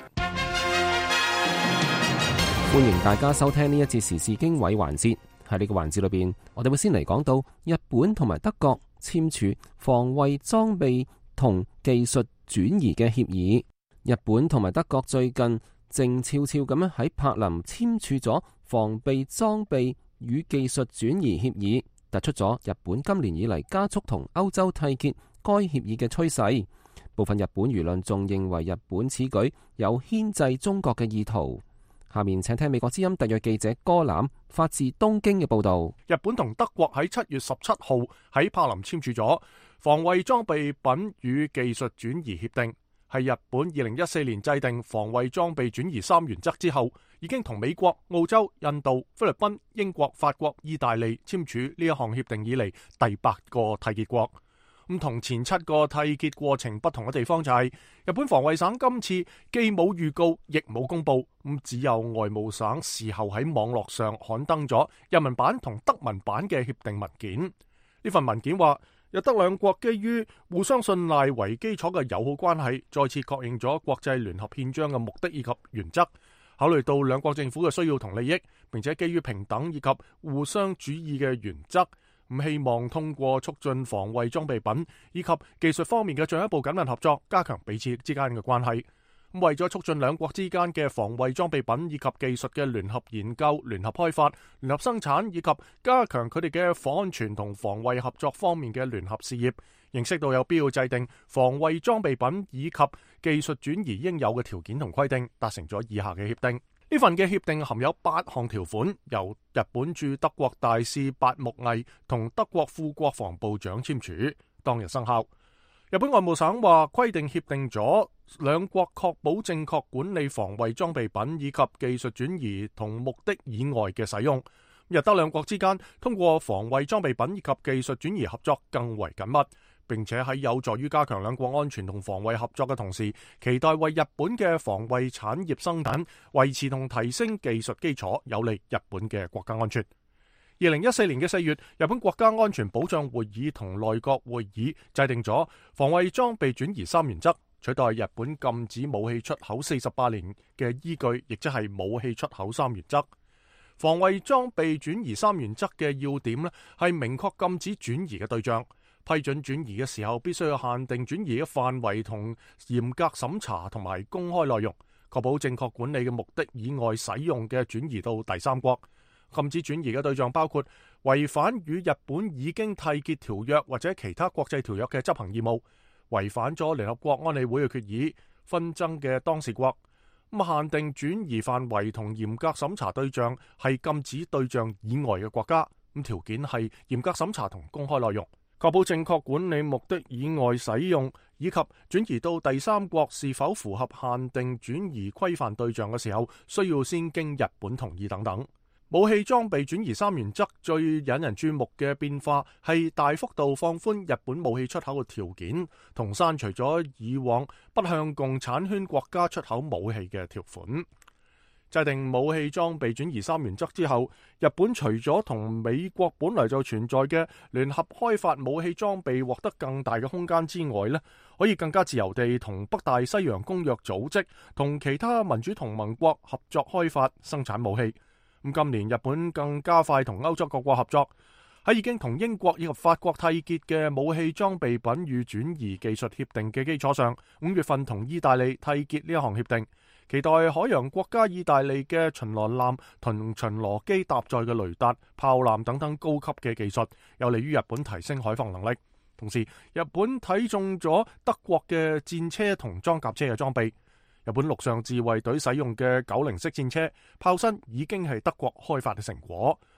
歡迎大家收聽呢一節時事經緯環節。喺呢個環節裏邊，我哋會先嚟講到日本同埋德國簽署防衛裝備同技術轉移嘅協議。日本同埋德國最近靜悄悄咁樣喺柏林簽署咗防備裝備與技術轉移協議，突出咗日本今年以嚟加速同歐洲締結該協議嘅趨勢。部分日本輿論仲認為日本此舉有牽制中國嘅意圖。下面請聽美國之音特約記者戈欖發自東京嘅報道。 日本同德國喺七月十七號喺柏林簽署咗防衛裝備品與技術轉移協定，係日本二零一四年制定防衛裝備轉移三原則之後，已經同美國、澳洲、印度、菲律賓、英國、法國、意大利簽署呢一項協定以嚟第八個締結國。咁同前七個締結過程不同嘅地方就係、是，日本防衛省今次既冇預告，亦冇公布，咁只有外務省事後喺網絡上刊登咗日文版同德文版嘅協定文件。呢份文件話，日德兩國基於互相信賴為基礎嘅友好關係，再次確認咗國際聯合憲章嘅目的以及原則，考慮到兩國政府嘅需要同利益，並且基於平等以及互相主義嘅原則。唔希望通過促進防衛裝備品以及技術方面嘅進一步緊密合作，加強彼此之間嘅關係。咁為咗促進兩國之間嘅防衛裝備品以及技術嘅聯合研究、聯合開發、聯合生產以及加強佢哋嘅防安全同防衛合作方面嘅聯合事業，認識到有必要制定防衛裝備品以及技術轉移應有嘅條件同規定，達成咗以下嘅協定。呢份嘅協定含有八項條款，由日本駐德國大使八木毅同德國副國防部長簽署，當日生效。日本外務省話，規定協定咗兩國確保正確管理防衛裝備品以及技術轉移同目的以外嘅使用。日德兩國之間通過防衛裝備品以及技術轉移合作更為緊密，並且喺有助於加強兩國安全同防衛合作嘅同時，期待為日本嘅防衛產業生產維持同提升技術基礎，有利日本嘅國家安全。二零一四年嘅四月，日本國家安全保障會議同內閣會議制定咗防衛裝備轉移三原則，取代日本禁止武器出口四十八年嘅依據，亦即係武器出口三原則。防衛裝備轉移三原則嘅要點呢，係明確禁止轉移嘅對象，批准轉移嘅時候必須要限定轉移嘅範圍同嚴格審查同埋公開內容，確保正確管理嘅目的以外使用嘅轉移到第三國。禁止轉移嘅對象包括違反與日本已經締結條約或者其他國際條約嘅執行義務，違反咗聯合國安理會嘅決議，紛爭嘅當事國。咁限定轉移範圍同嚴格審查對象係禁止對象以外嘅國家。咁條件係嚴格審查同公開內容，確保正確管理目的以外使用，以及轉移到第三國是否符合限定轉移規範對象嘅時候，需要先經日本同意等等。武器裝備轉移三原則最引人注目嘅變化係大幅度放寬日本武器出口嘅條件，同刪除咗以往不向共產圈國家出口武器嘅條款。制定武器裝備轉移三原則之後，日本除咗同美國本來就存在嘅聯合開發武器裝備獲得更大嘅空間之外呢，可以更加自由地同北大西洋公約組織同其他民主同盟國合作開發生產武器。咁今年日本更加快同歐洲各國合作，喺已經同英國以及法國締結嘅武器裝備品與轉移技術協定嘅基礎上，五月份同意大利締結呢一項協定，期待海洋國家意大利嘅巡邏艦同巡邏機搭載嘅雷達、炮艦等等高級嘅技術，有利於日本提升海防能力。同時，日本睇中咗德國嘅戰車同裝甲車嘅裝備。日本陸上自衛隊使用嘅九零式戰車炮身已經係德國開發嘅成果，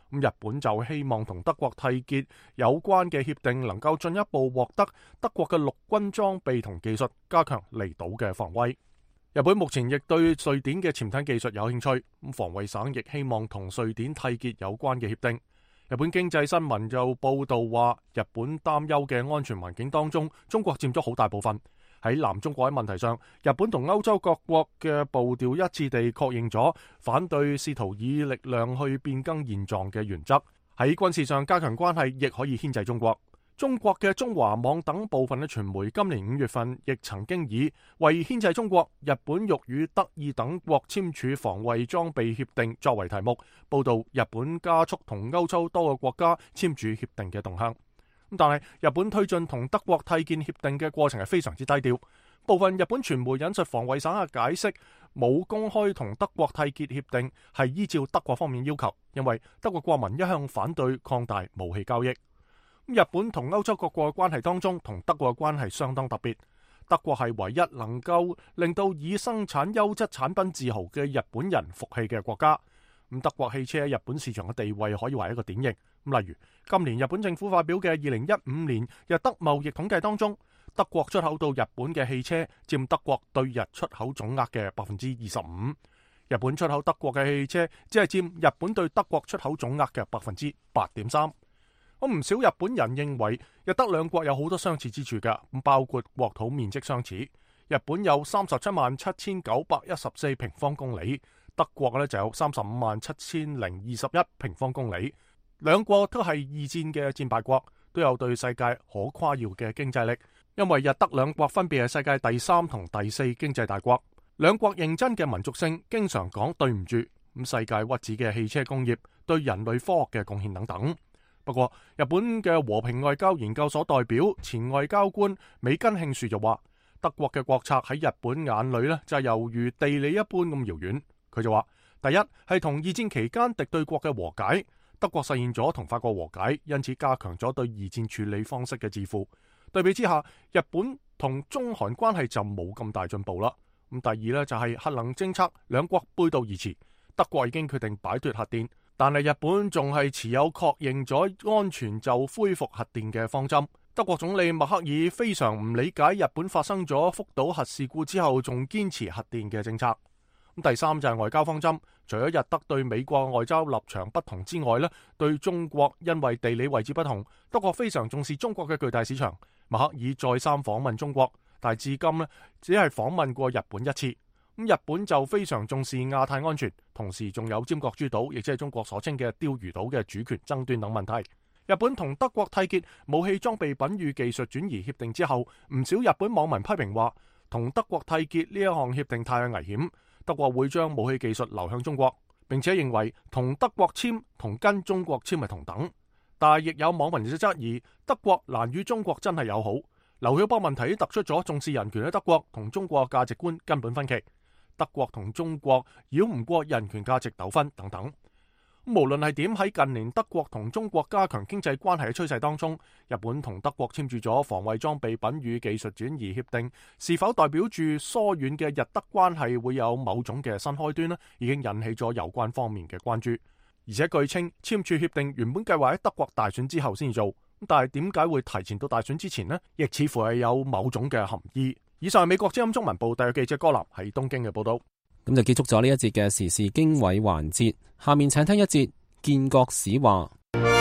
咁日本就希望同德國締結有關嘅協定，能夠進一步獲得德國嘅陸軍裝備同技術，加強離島嘅防衛。日本目前亦對瑞典嘅潛艇技術有興趣，咁防衛省亦希望同瑞典締結有關嘅協定。日本經濟新聞就報道話，日本擔憂嘅安全環境當中，中國佔咗好大部分。喺南中國喺問題上，日本同歐洲各國嘅步調一致地確認咗反對試圖以力量去變更現狀嘅原則。喺軍事上加強關係，亦可以牽制中國。中國嘅中華網等部分嘅傳媒今年五月份亦曾經以為牽制中國，日本欲與德意等國簽署防衛裝備協定作為題目，報道日本加速同歐洲多個國家簽署協定嘅動向。但係日本推進同德國締結協定嘅過程係非常之低調。部分日本傳媒引述防衛省嘅解釋，冇公開同德國締結協定係依照德國方面要求，因為德國國民一向反對擴大武器交易。日本同歐洲各國嘅關係當中，同德國嘅關係相當特別。德國係唯一能夠令到以生產優質產品自豪嘅日本人服氣嘅國家。咁德國汽車喺日本市場嘅地位可以話係一個典型。咁例如今年日本政府發表嘅二零一五年日德貿易統計當中，德國出口到日本嘅汽車佔德國對日出口總額嘅百分之二十五。日本出口德國嘅汽車只係佔日本對德國出口總額嘅百分之八點三。我唔少日本人認為日德兩國有好多相似之處㗎，包括國土面積相似。日本有三十七萬七千九百一十四平方公里。德國咧就有三十五萬七千零二十一平方公里，兩國都係二戰嘅戰敗國，都有對世界可誇耀嘅經濟力。因為日德兩國分別係世界第三同第四經濟大國，兩國認真嘅民族性，經常講對唔住，咁世界屈指嘅汽車工業對人類科學嘅貢獻等等。不過，日本嘅和平外交研究所代表前外交官美根慶樹就話，德國嘅國策喺日本眼裏呢，就係猶如地理一般咁遙遠。佢就話：第一係同二戰期間敵對國嘅和解，德國實現咗同法國和解，因此加強咗對二戰處理方式嘅自負。對比之下，日本同中韓關係就冇咁大進步啦。咁第二呢，就係核能政策，兩國背道而馳。德國已經決定擺脫核電，但係日本仲係持有確認咗安全就恢復核電嘅方針。德國總理默克爾非常唔理解日本發生咗福島核事故之後仲堅持核電嘅政策。第三就係外交方針，除咗日德對美國外交立場不同之外呢，對中國因為地理位置不同，德國非常重視中國嘅巨大市場。默克爾再三訪問中國，但係至今呢，只係訪問過日本一次。咁日本就非常重視亞太安全，同時仲有尖閣諸島，亦即係中國所稱嘅釣魚島嘅主權爭端等問題。日本同德國締結武器裝備品與技術轉移協定之後，唔少日本網民批評話，同德國締結呢一項協定太危險。德國會將武器技術流向中國，並且認為同德國簽同跟中國簽係同等。但係亦有網民就質疑德國難與中國真係友好。劉曉波問題突出咗重視人權嘅德國同中國價值觀根本分歧，德國同中國繞唔過人權價值糾紛等等。無論係點，喺近年德國同中國加強經濟關係嘅趨勢當中，日本同德國簽署咗防衛裝備品與技術轉移協定，是否代表住疏遠嘅日德關係會有某種嘅新開端呢？已經引起咗有關方面嘅關注。而且據稱簽署協定原本計劃喺德國大選之後先做，但係點解會提前到大選之前呢？亦似乎係有某種嘅含義。以上係美國之音中文部特約記者柯南喺東京嘅報道。 咁就結束咗呢一節嘅時事經緯環節，下面請聽一節建國史話。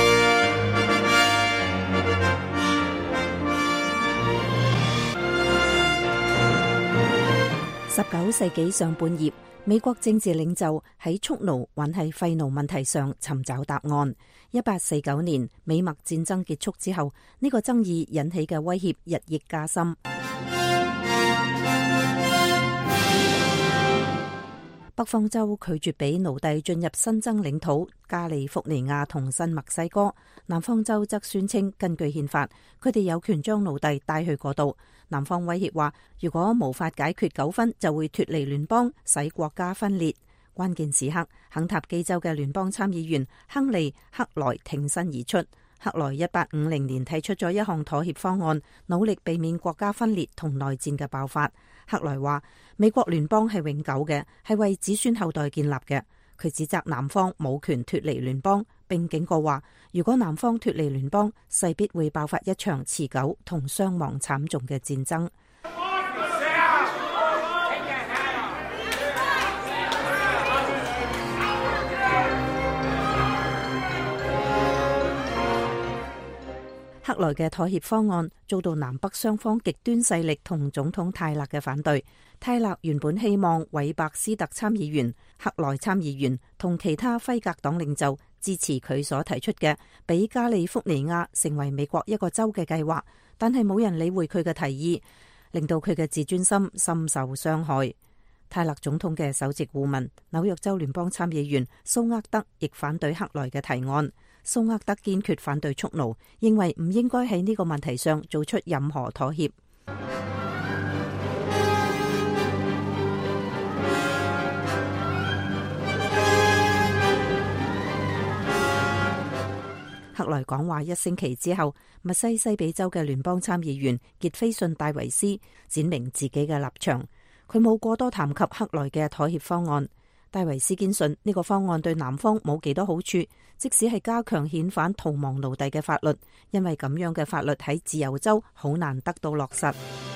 十九世紀上半葉，美國政治領袖喺蓄奴還係廢奴問題上尋找答案。一八四九年美墨戰爭結束之後，呢個爭議引起嘅威脅日益加深。北方州拒絕俾奴隸進入新增領土加利福尼亞同新墨西哥，南方州則宣稱根據憲法，佢哋有權將奴隸帶去嗰度。南方威脅話，如果無法解決糾紛，就會脫離聯邦，使國家分裂。關鍵時刻，肯塔基州嘅聯邦參議員亨利·克萊挺身而出。克萊一八五零年提出咗一項妥協方案，努力避免國家分裂同內戰嘅爆發。克萊話：美國聯邦係永久嘅，係為子孫後代建立嘅。 佢指責南方冇權脫離聯邦，並警告話，如果南方脫離聯邦，勢必會爆發一場持久同傷亡慘重嘅戰爭。克萊嘅妥協方案遭到南北雙方極端勢力同總統泰勒嘅反對。泰勒原本希望韋伯斯特參議員、克萊參議員同其他輝格黨領袖支持佢所提出嘅俾加利福尼亞成為美國一個州嘅計劃，但係冇人理會佢嘅提議，令到佢嘅自尊心深受傷害。泰勒總統嘅首席顧問、紐約州聯邦參議員蘇厄德亦反對克萊嘅提案。蘇厄德堅決反對蓄奴，認為唔應該喺呢個問題上做出任何妥協。克萊講話一星期之後，密西西比州嘅聯邦參議員傑菲遜戴維斯展明自己嘅立場，佢冇過多談及克萊嘅妥協方案。戴維斯堅信呢個方案對南方冇幾多好處，即使係加強遣返逃亡奴隸嘅法律，因為咁樣嘅法律喺自由州好難得到落實。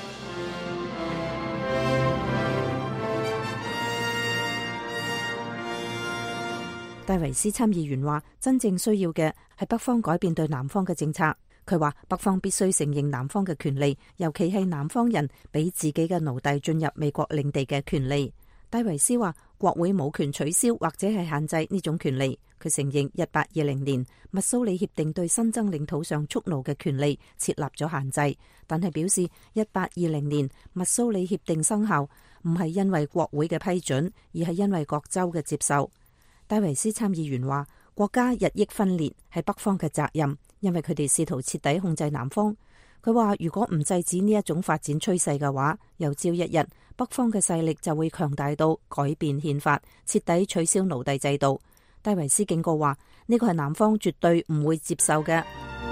戴維斯參議員話，真正需要嘅係北方改變對南方嘅政策。佢話北方必須承認南方嘅權利，尤其係南方人俾自己嘅奴隸進入美國領地嘅權利。戴維斯話，國會冇權取消或者係限制呢種權利。佢承認一八二零年密蘇里協定對新增領土上蓄奴嘅權利設立咗限制，但係表示一八二零年密蘇里協定生效唔係因為國會嘅批准，而係因為各州嘅接受。戴維斯參議員話，國家日益分裂係北方嘅責任，因為佢哋試圖徹底控制南方。佢話，如果唔制止呢一種發展趨勢嘅話，有朝一日北方嘅勢力就會強大到改變憲法，徹底取消奴隸制度。戴維斯警告話，呢個係南方絕對唔會接受嘅。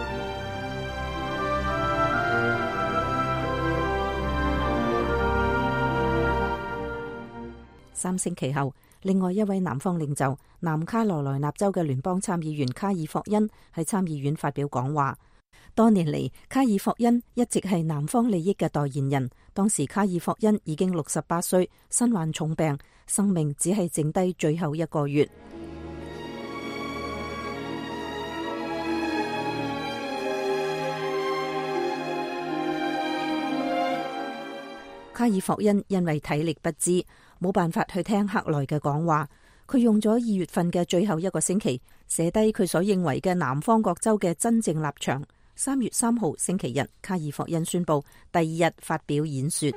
三星期後，另外一位南方領袖南卡羅來納州嘅聯邦參議員卡爾霍恩喺參議院發表講話。多年嚟，卡爾霍恩一直係南方利益嘅代言人。當時卡爾霍恩已經六十八歲，身患重病，生命只係剩低最後一個月。卡爾霍恩因為體力不支，冇辦法去聽克萊嘅講話。佢用咗二月份嘅最後一個星期寫低佢所認為嘅南方各州嘅真正立場。三月三號星期日，卡爾霍恩宣布第二日發表演說。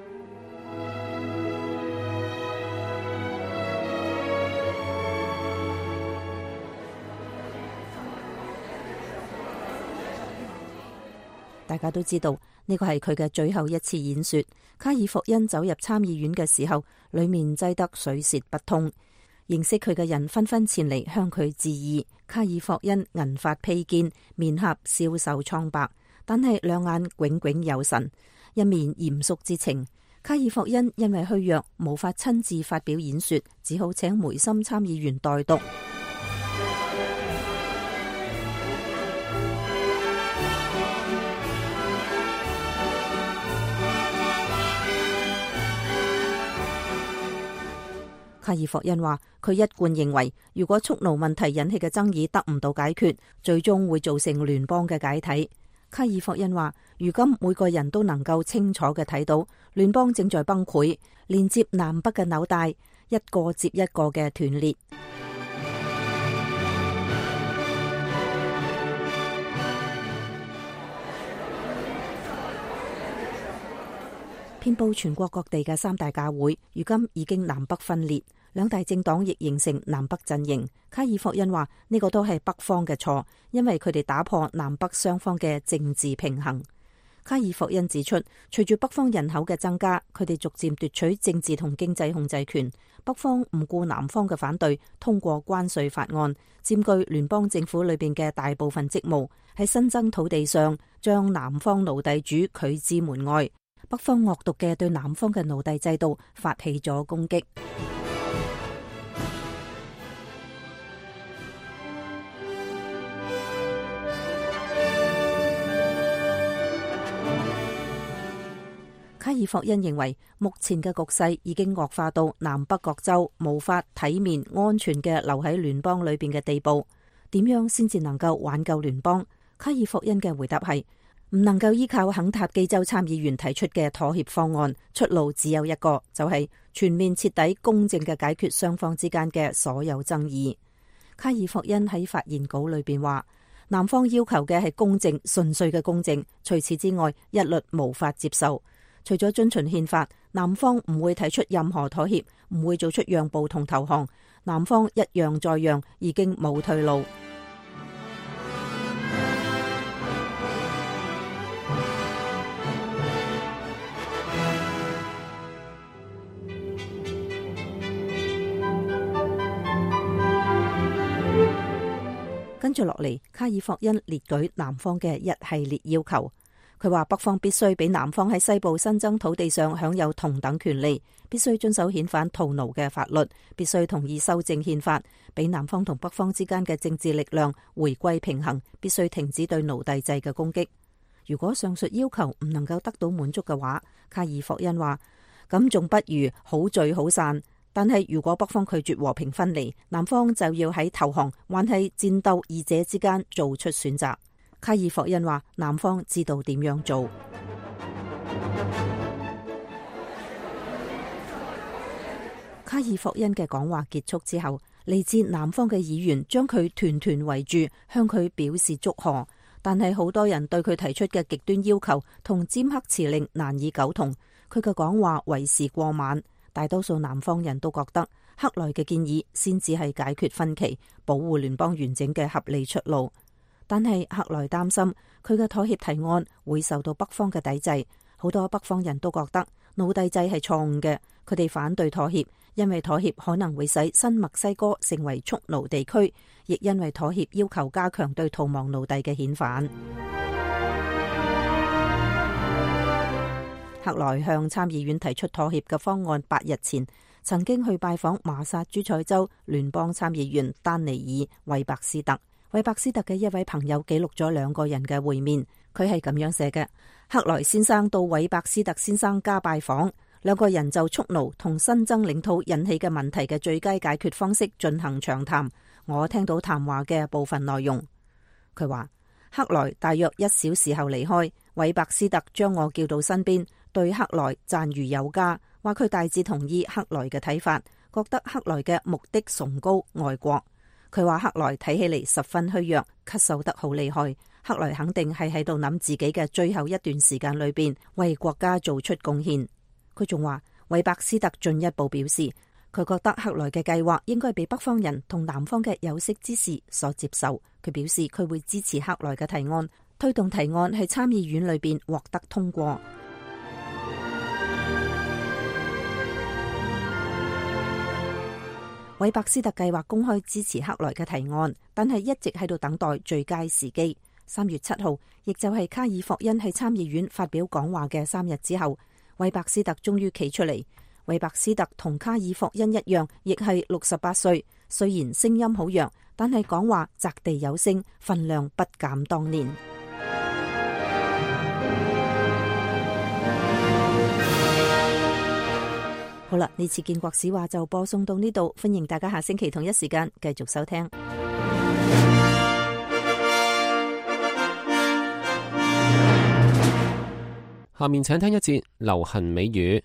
大家都知道呢個係佢嘅最後一次演說。卡爾霍恩走入參議院嘅時候，裏面擠得水泄不通。認識佢嘅人紛紛前嚟向佢致意。卡爾霍恩銀髮披肩，面頰消瘦蒼白，但係兩眼炯炯有神，一面嚴肅之情。卡爾霍恩因為虛弱，無法親自發表演說，只好請梅森參議員代讀。卡爾霍恩話，佢一貫認為，如果蓄奴問題引起嘅爭議得唔到解決，最終會造成聯邦嘅解體。卡爾霍恩話，如今每個人都能夠清楚嘅睇到，聯邦正在崩潰，連接南北嘅紐帶一個接一個嘅斷裂。遍佈全國各地嘅三大教會，如今已經南北分裂，兩大政黨亦形成南北陣營。卡爾霍恩話，呢個都係北方嘅錯，因為佢哋打破南北雙方嘅政治平衡。卡爾霍恩指出，隨住北方人口嘅增加，佢哋逐漸奪取政治同經濟控制權。北方唔顧南方嘅反對，通過關稅法案，佔據聯邦政府裏邊嘅大部分職務，喺新增土地上將南方奴隸主拒之門外。北方惡毒嘅對南方嘅奴隸制度發起咗攻擊。 爾霍恩認為，目前嘅局勢已經惡化到南北各州無法體面安全嘅留喺聯邦裏邊嘅地步。點樣先至能夠挽救聯邦？卡爾霍恩嘅回答係唔能夠依靠肯塔基州參議員提出嘅妥協方案，出路只有一個，就係、是、全面徹底公正嘅解決雙方之間嘅所有爭議。卡爾霍恩喺發言稿裏邊話，南方要求嘅係公正，純粹嘅公正，除此之外一律無法接受。除咗遵循憲法，南方唔會提出任何妥協，唔會做出讓步同投降。南方一讓再讓，已經冇退路。跟住落嚟，卡爾霍恩列舉南方嘅一系列要求。佢話北方必須俾南方喺西部新增土地上享有同等權利，必須遵守遣返逃奴嘅法律，必須同意修正憲法，俾南方同北方之間嘅政治力量回歸平衡，必須停止對奴隸制嘅攻擊。如果上述要求唔能夠得到滿足嘅話，卡爾霍恩話咁仲不如好聚好散。但係如果北方拒絕和平分離，南方就要喺投降還係戰鬥二者之間做出選擇。卡爾霍恩話南方知道點樣做。卡爾霍恩嘅講話結束之後，嚟自南方嘅議員將佢團團圍住，向佢表示祝賀。但係好多人對佢提出嘅極端要求同尖刻辭令難以苟同，佢嘅講話為時過晚。大多數南方人都覺得克萊嘅建議先至係解決分歧、保護聯邦完整嘅合理出路。但係克萊擔心佢嘅妥協提案會受到北方嘅抵制。好多北方人都覺得奴隸制係錯誤嘅，佢哋反對妥協，因為妥協可能會使新墨西哥成為蓄奴地區，亦因為妥協要求加強對逃亡奴隸嘅遣返。克萊向參議院提出妥協嘅方案八日前曾經去拜訪馬薩諸塞州聯邦參議員丹尼爾·韋伯斯特。韋伯斯特嘅一位朋友記錄咗兩個人嘅會面，佢係咁樣寫嘅：克萊先生到韋伯斯特先生家拜訪，兩個人就蓄奴同新增領土引起嘅問題嘅最佳解決方式進行長談。我聽到談話嘅部分內容。佢話克萊大約一小時後離開，韋伯斯特將我叫到身邊，對克萊讚譽有加，話佢大致同意克萊嘅睇法，覺得克萊嘅目的崇高愛國。佢話克萊睇起嚟十分虛弱，咳嗽得好厲害。克萊肯定係喺度諗自己嘅最後一段時間裏邊為國家做出貢獻。佢仲話韋伯斯特進一步表示，佢覺得克萊嘅計劃應該被北方人同南方嘅有識之士所接受。佢表示佢會支持克萊嘅提案，推動提案喺參議院裏邊獲得通過。韋伯斯特計劃公開支持克萊嘅提案，但係一直喺度等待最佳時機。三月七號，亦就係卡爾霍恩喺參議院發表講話嘅三日之後，韋伯斯特終於企出嚟。韋伯斯特同卡爾霍恩一樣，亦係六十八歲，雖然聲音好弱，但係講話擲地有聲，分量不減當年。好啦，呢次建國史話就播送到呢度，歡迎大家下星期同一時間繼續收聽。 下面請聽一節流行美語。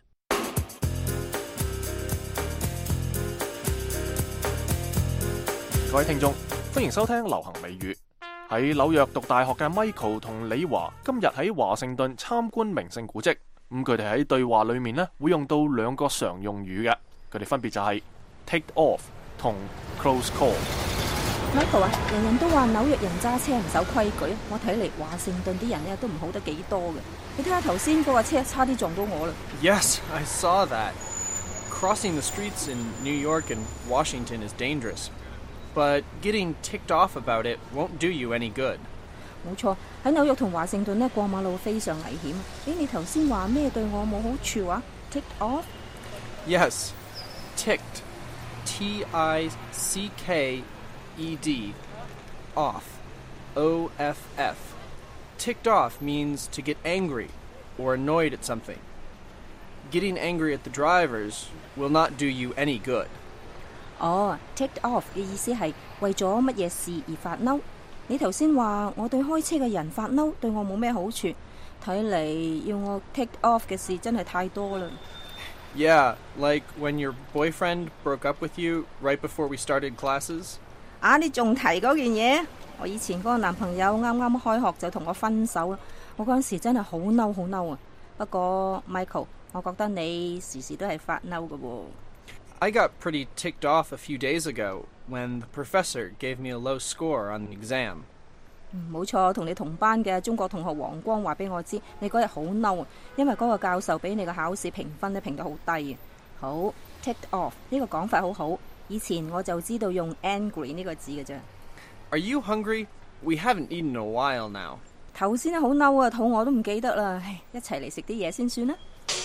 各位聽眾，歡迎收聽流行美語。喺紐約讀大學嘅 Michael 同李華今日喺華盛頓參觀名勝古蹟。咁佢哋喺對話裏面呢，會用到兩個常用語嘅，佢哋分別就係 take off 同 close call。Michael 啊，人人都話紐約人揸車唔守規矩，我睇嚟華盛頓啲人呢都唔好得幾多嘅。你睇下頭先嗰架車差啲撞到我啦。 Yes, I saw that. Crossing the streets in New York and Washington is dangerous, but getting ticked off about it won't do you any good. 冇錯，喺紐約同華盛頓呢過馬路非常危險。咦，你頭先話咩對我冇好處話 ？Ticked off? Yes, ticked. T I C K E D. Off. O F F. Ticked off means to get angry or annoyed at something. getting angry at the drivers will not do you any good. 哦 ，take off 嘅意思係為咗乜嘢事而發嬲。你頭先話我對開車嘅人發嬲，對我冇咩好處。睇嚟要我 take off 嘅事真係太多啦。 Yeah, like when your boyfriend broke up with you right before we started classes. 啊，你仲提嗰件嘢？我以前嗰個男朋友啱啱開學就同我分手啦。我嗰陣時真係好嬲好嬲啊！不過 Michael，我覺得你時時都係發嬲㗎喎。 I got pretty ticked off a few days ago when the professor gave me a low score on the exam. 嗯，冇錯，同你同班嘅中國同學黃光話俾我知，你嗰日好嬲啊，因為嗰個教授俾你嘅考試評分咧評得好低。好 ，ticked off 呢個講法好好，以前我就知道用 angry 呢個字嘅啫。 Are you hungry? We haven't eaten in a while now. 頭先好嬲啊，肚餓都唔記得啦，唉，一齊嚟食啲嘢先算啦。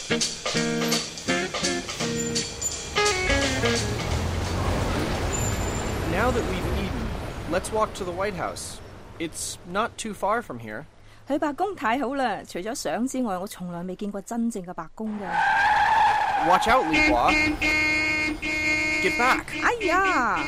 Now that we've eaten, let's walk to the White House. It's not too far from here. 去白宮太好啦！除咗相之外，我從來未見過真正嘅白宮㗎。 Watch out, Li Hua! Get back! 哎呀！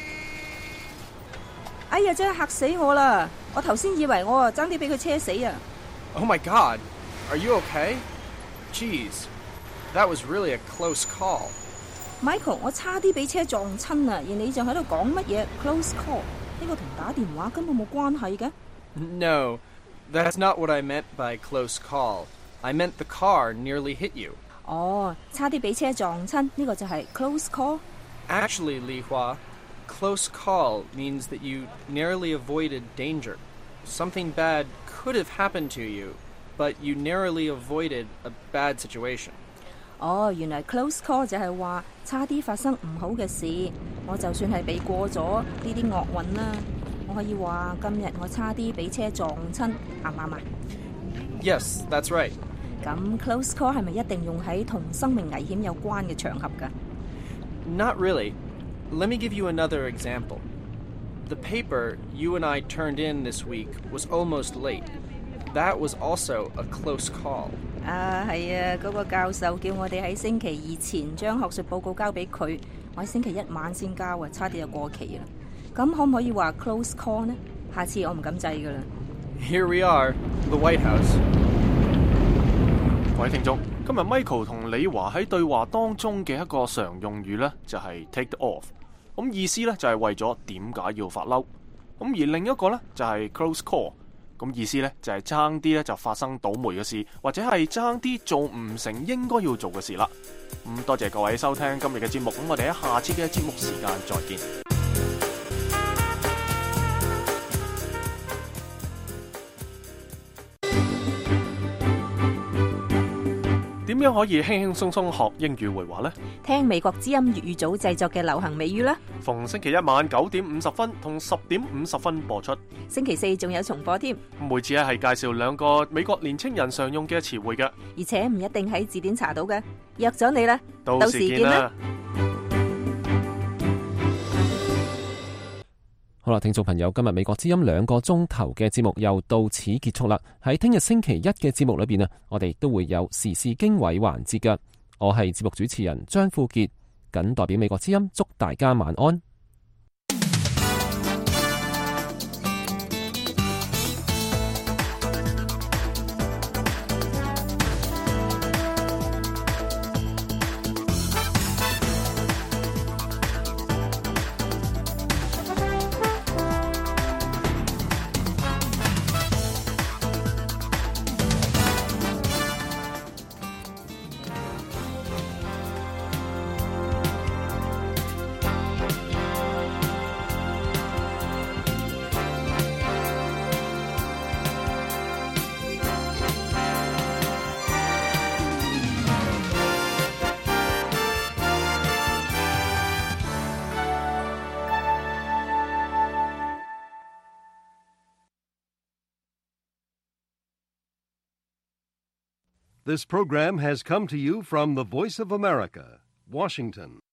哎呀，真係嚇死我啦！我頭先以為我啊爭啲俾佢車死啊！ Oh my God! Are you okay? Jeez, that was really a close call. Michael， 我差啲俾車撞親啊！而你就喺度講乜嘢 close call？ 呢個同打電話根本冇關係嘅。 No, that's not what I meant by close call. I meant the car nearly hit you. 哦，差啲俾車撞親，呢個就係 close call。 Actually, Li Hua, close call means that you narrowly avoided danger. Something bad could have happened to you, but you narrowly avoided a bad situation. 哦，原來 close call 就係話差啲發生唔好嘅事，我就算係避過咗呢啲惡運啦，我可以話今日我差啲俾車撞親，啱唔啱啊？ Yes, that's right. 咁 close call 係咪一定用喺同生命危險有關嘅場合㗎？ Not really. Let me give you another example. The paper you and I turned in this week was almost late. That was also a close call. 啊，係啊，嗰個教授叫我哋喺星期二前將學術報告交俾佢，我喺星期一晚先交啊，差啲就過期啦。咁可唔可以話 close call 呢？下次我唔敢制㗎啦。 Here we are, the White House. 各位聽眾，今日 Michael 同李華喺對話當中嘅一個常用語呢，就係 take off。咁意思呢，就係為咗點解要發嬲。咁而另一個呢，就係 close call。咁意思呢，就係爭啲咧就發生倒霉嘅事，或者係爭啲做唔成應該要做嘅事啦。咁多謝各位收聽今日嘅節目，咁我哋喺下次嘅節目時間再見。點樣可以輕輕鬆鬆學英語會話呢？ 聽美國之音粵語組製作嘅流行美語啦。 逢星期一晚九點五十分同十點五十分播出。 星期四仲有重播添。 每次咧係介紹兩個美國年青人常用嘅詞彙嘅， 而且唔一定喺字典查到嘅。約咗你啦， 到時見啦。 好啦，聽眾朋友，今日美國之音兩個鐘頭嘅節目又到此結束啦。喺聽日星期一嘅節目裏邊啊，我哋都會有時事經緯環節㗎。我係節目主持人張富傑，謹代表美國之音祝大家晚安。 This program has come to you from the Voice of America, Washington.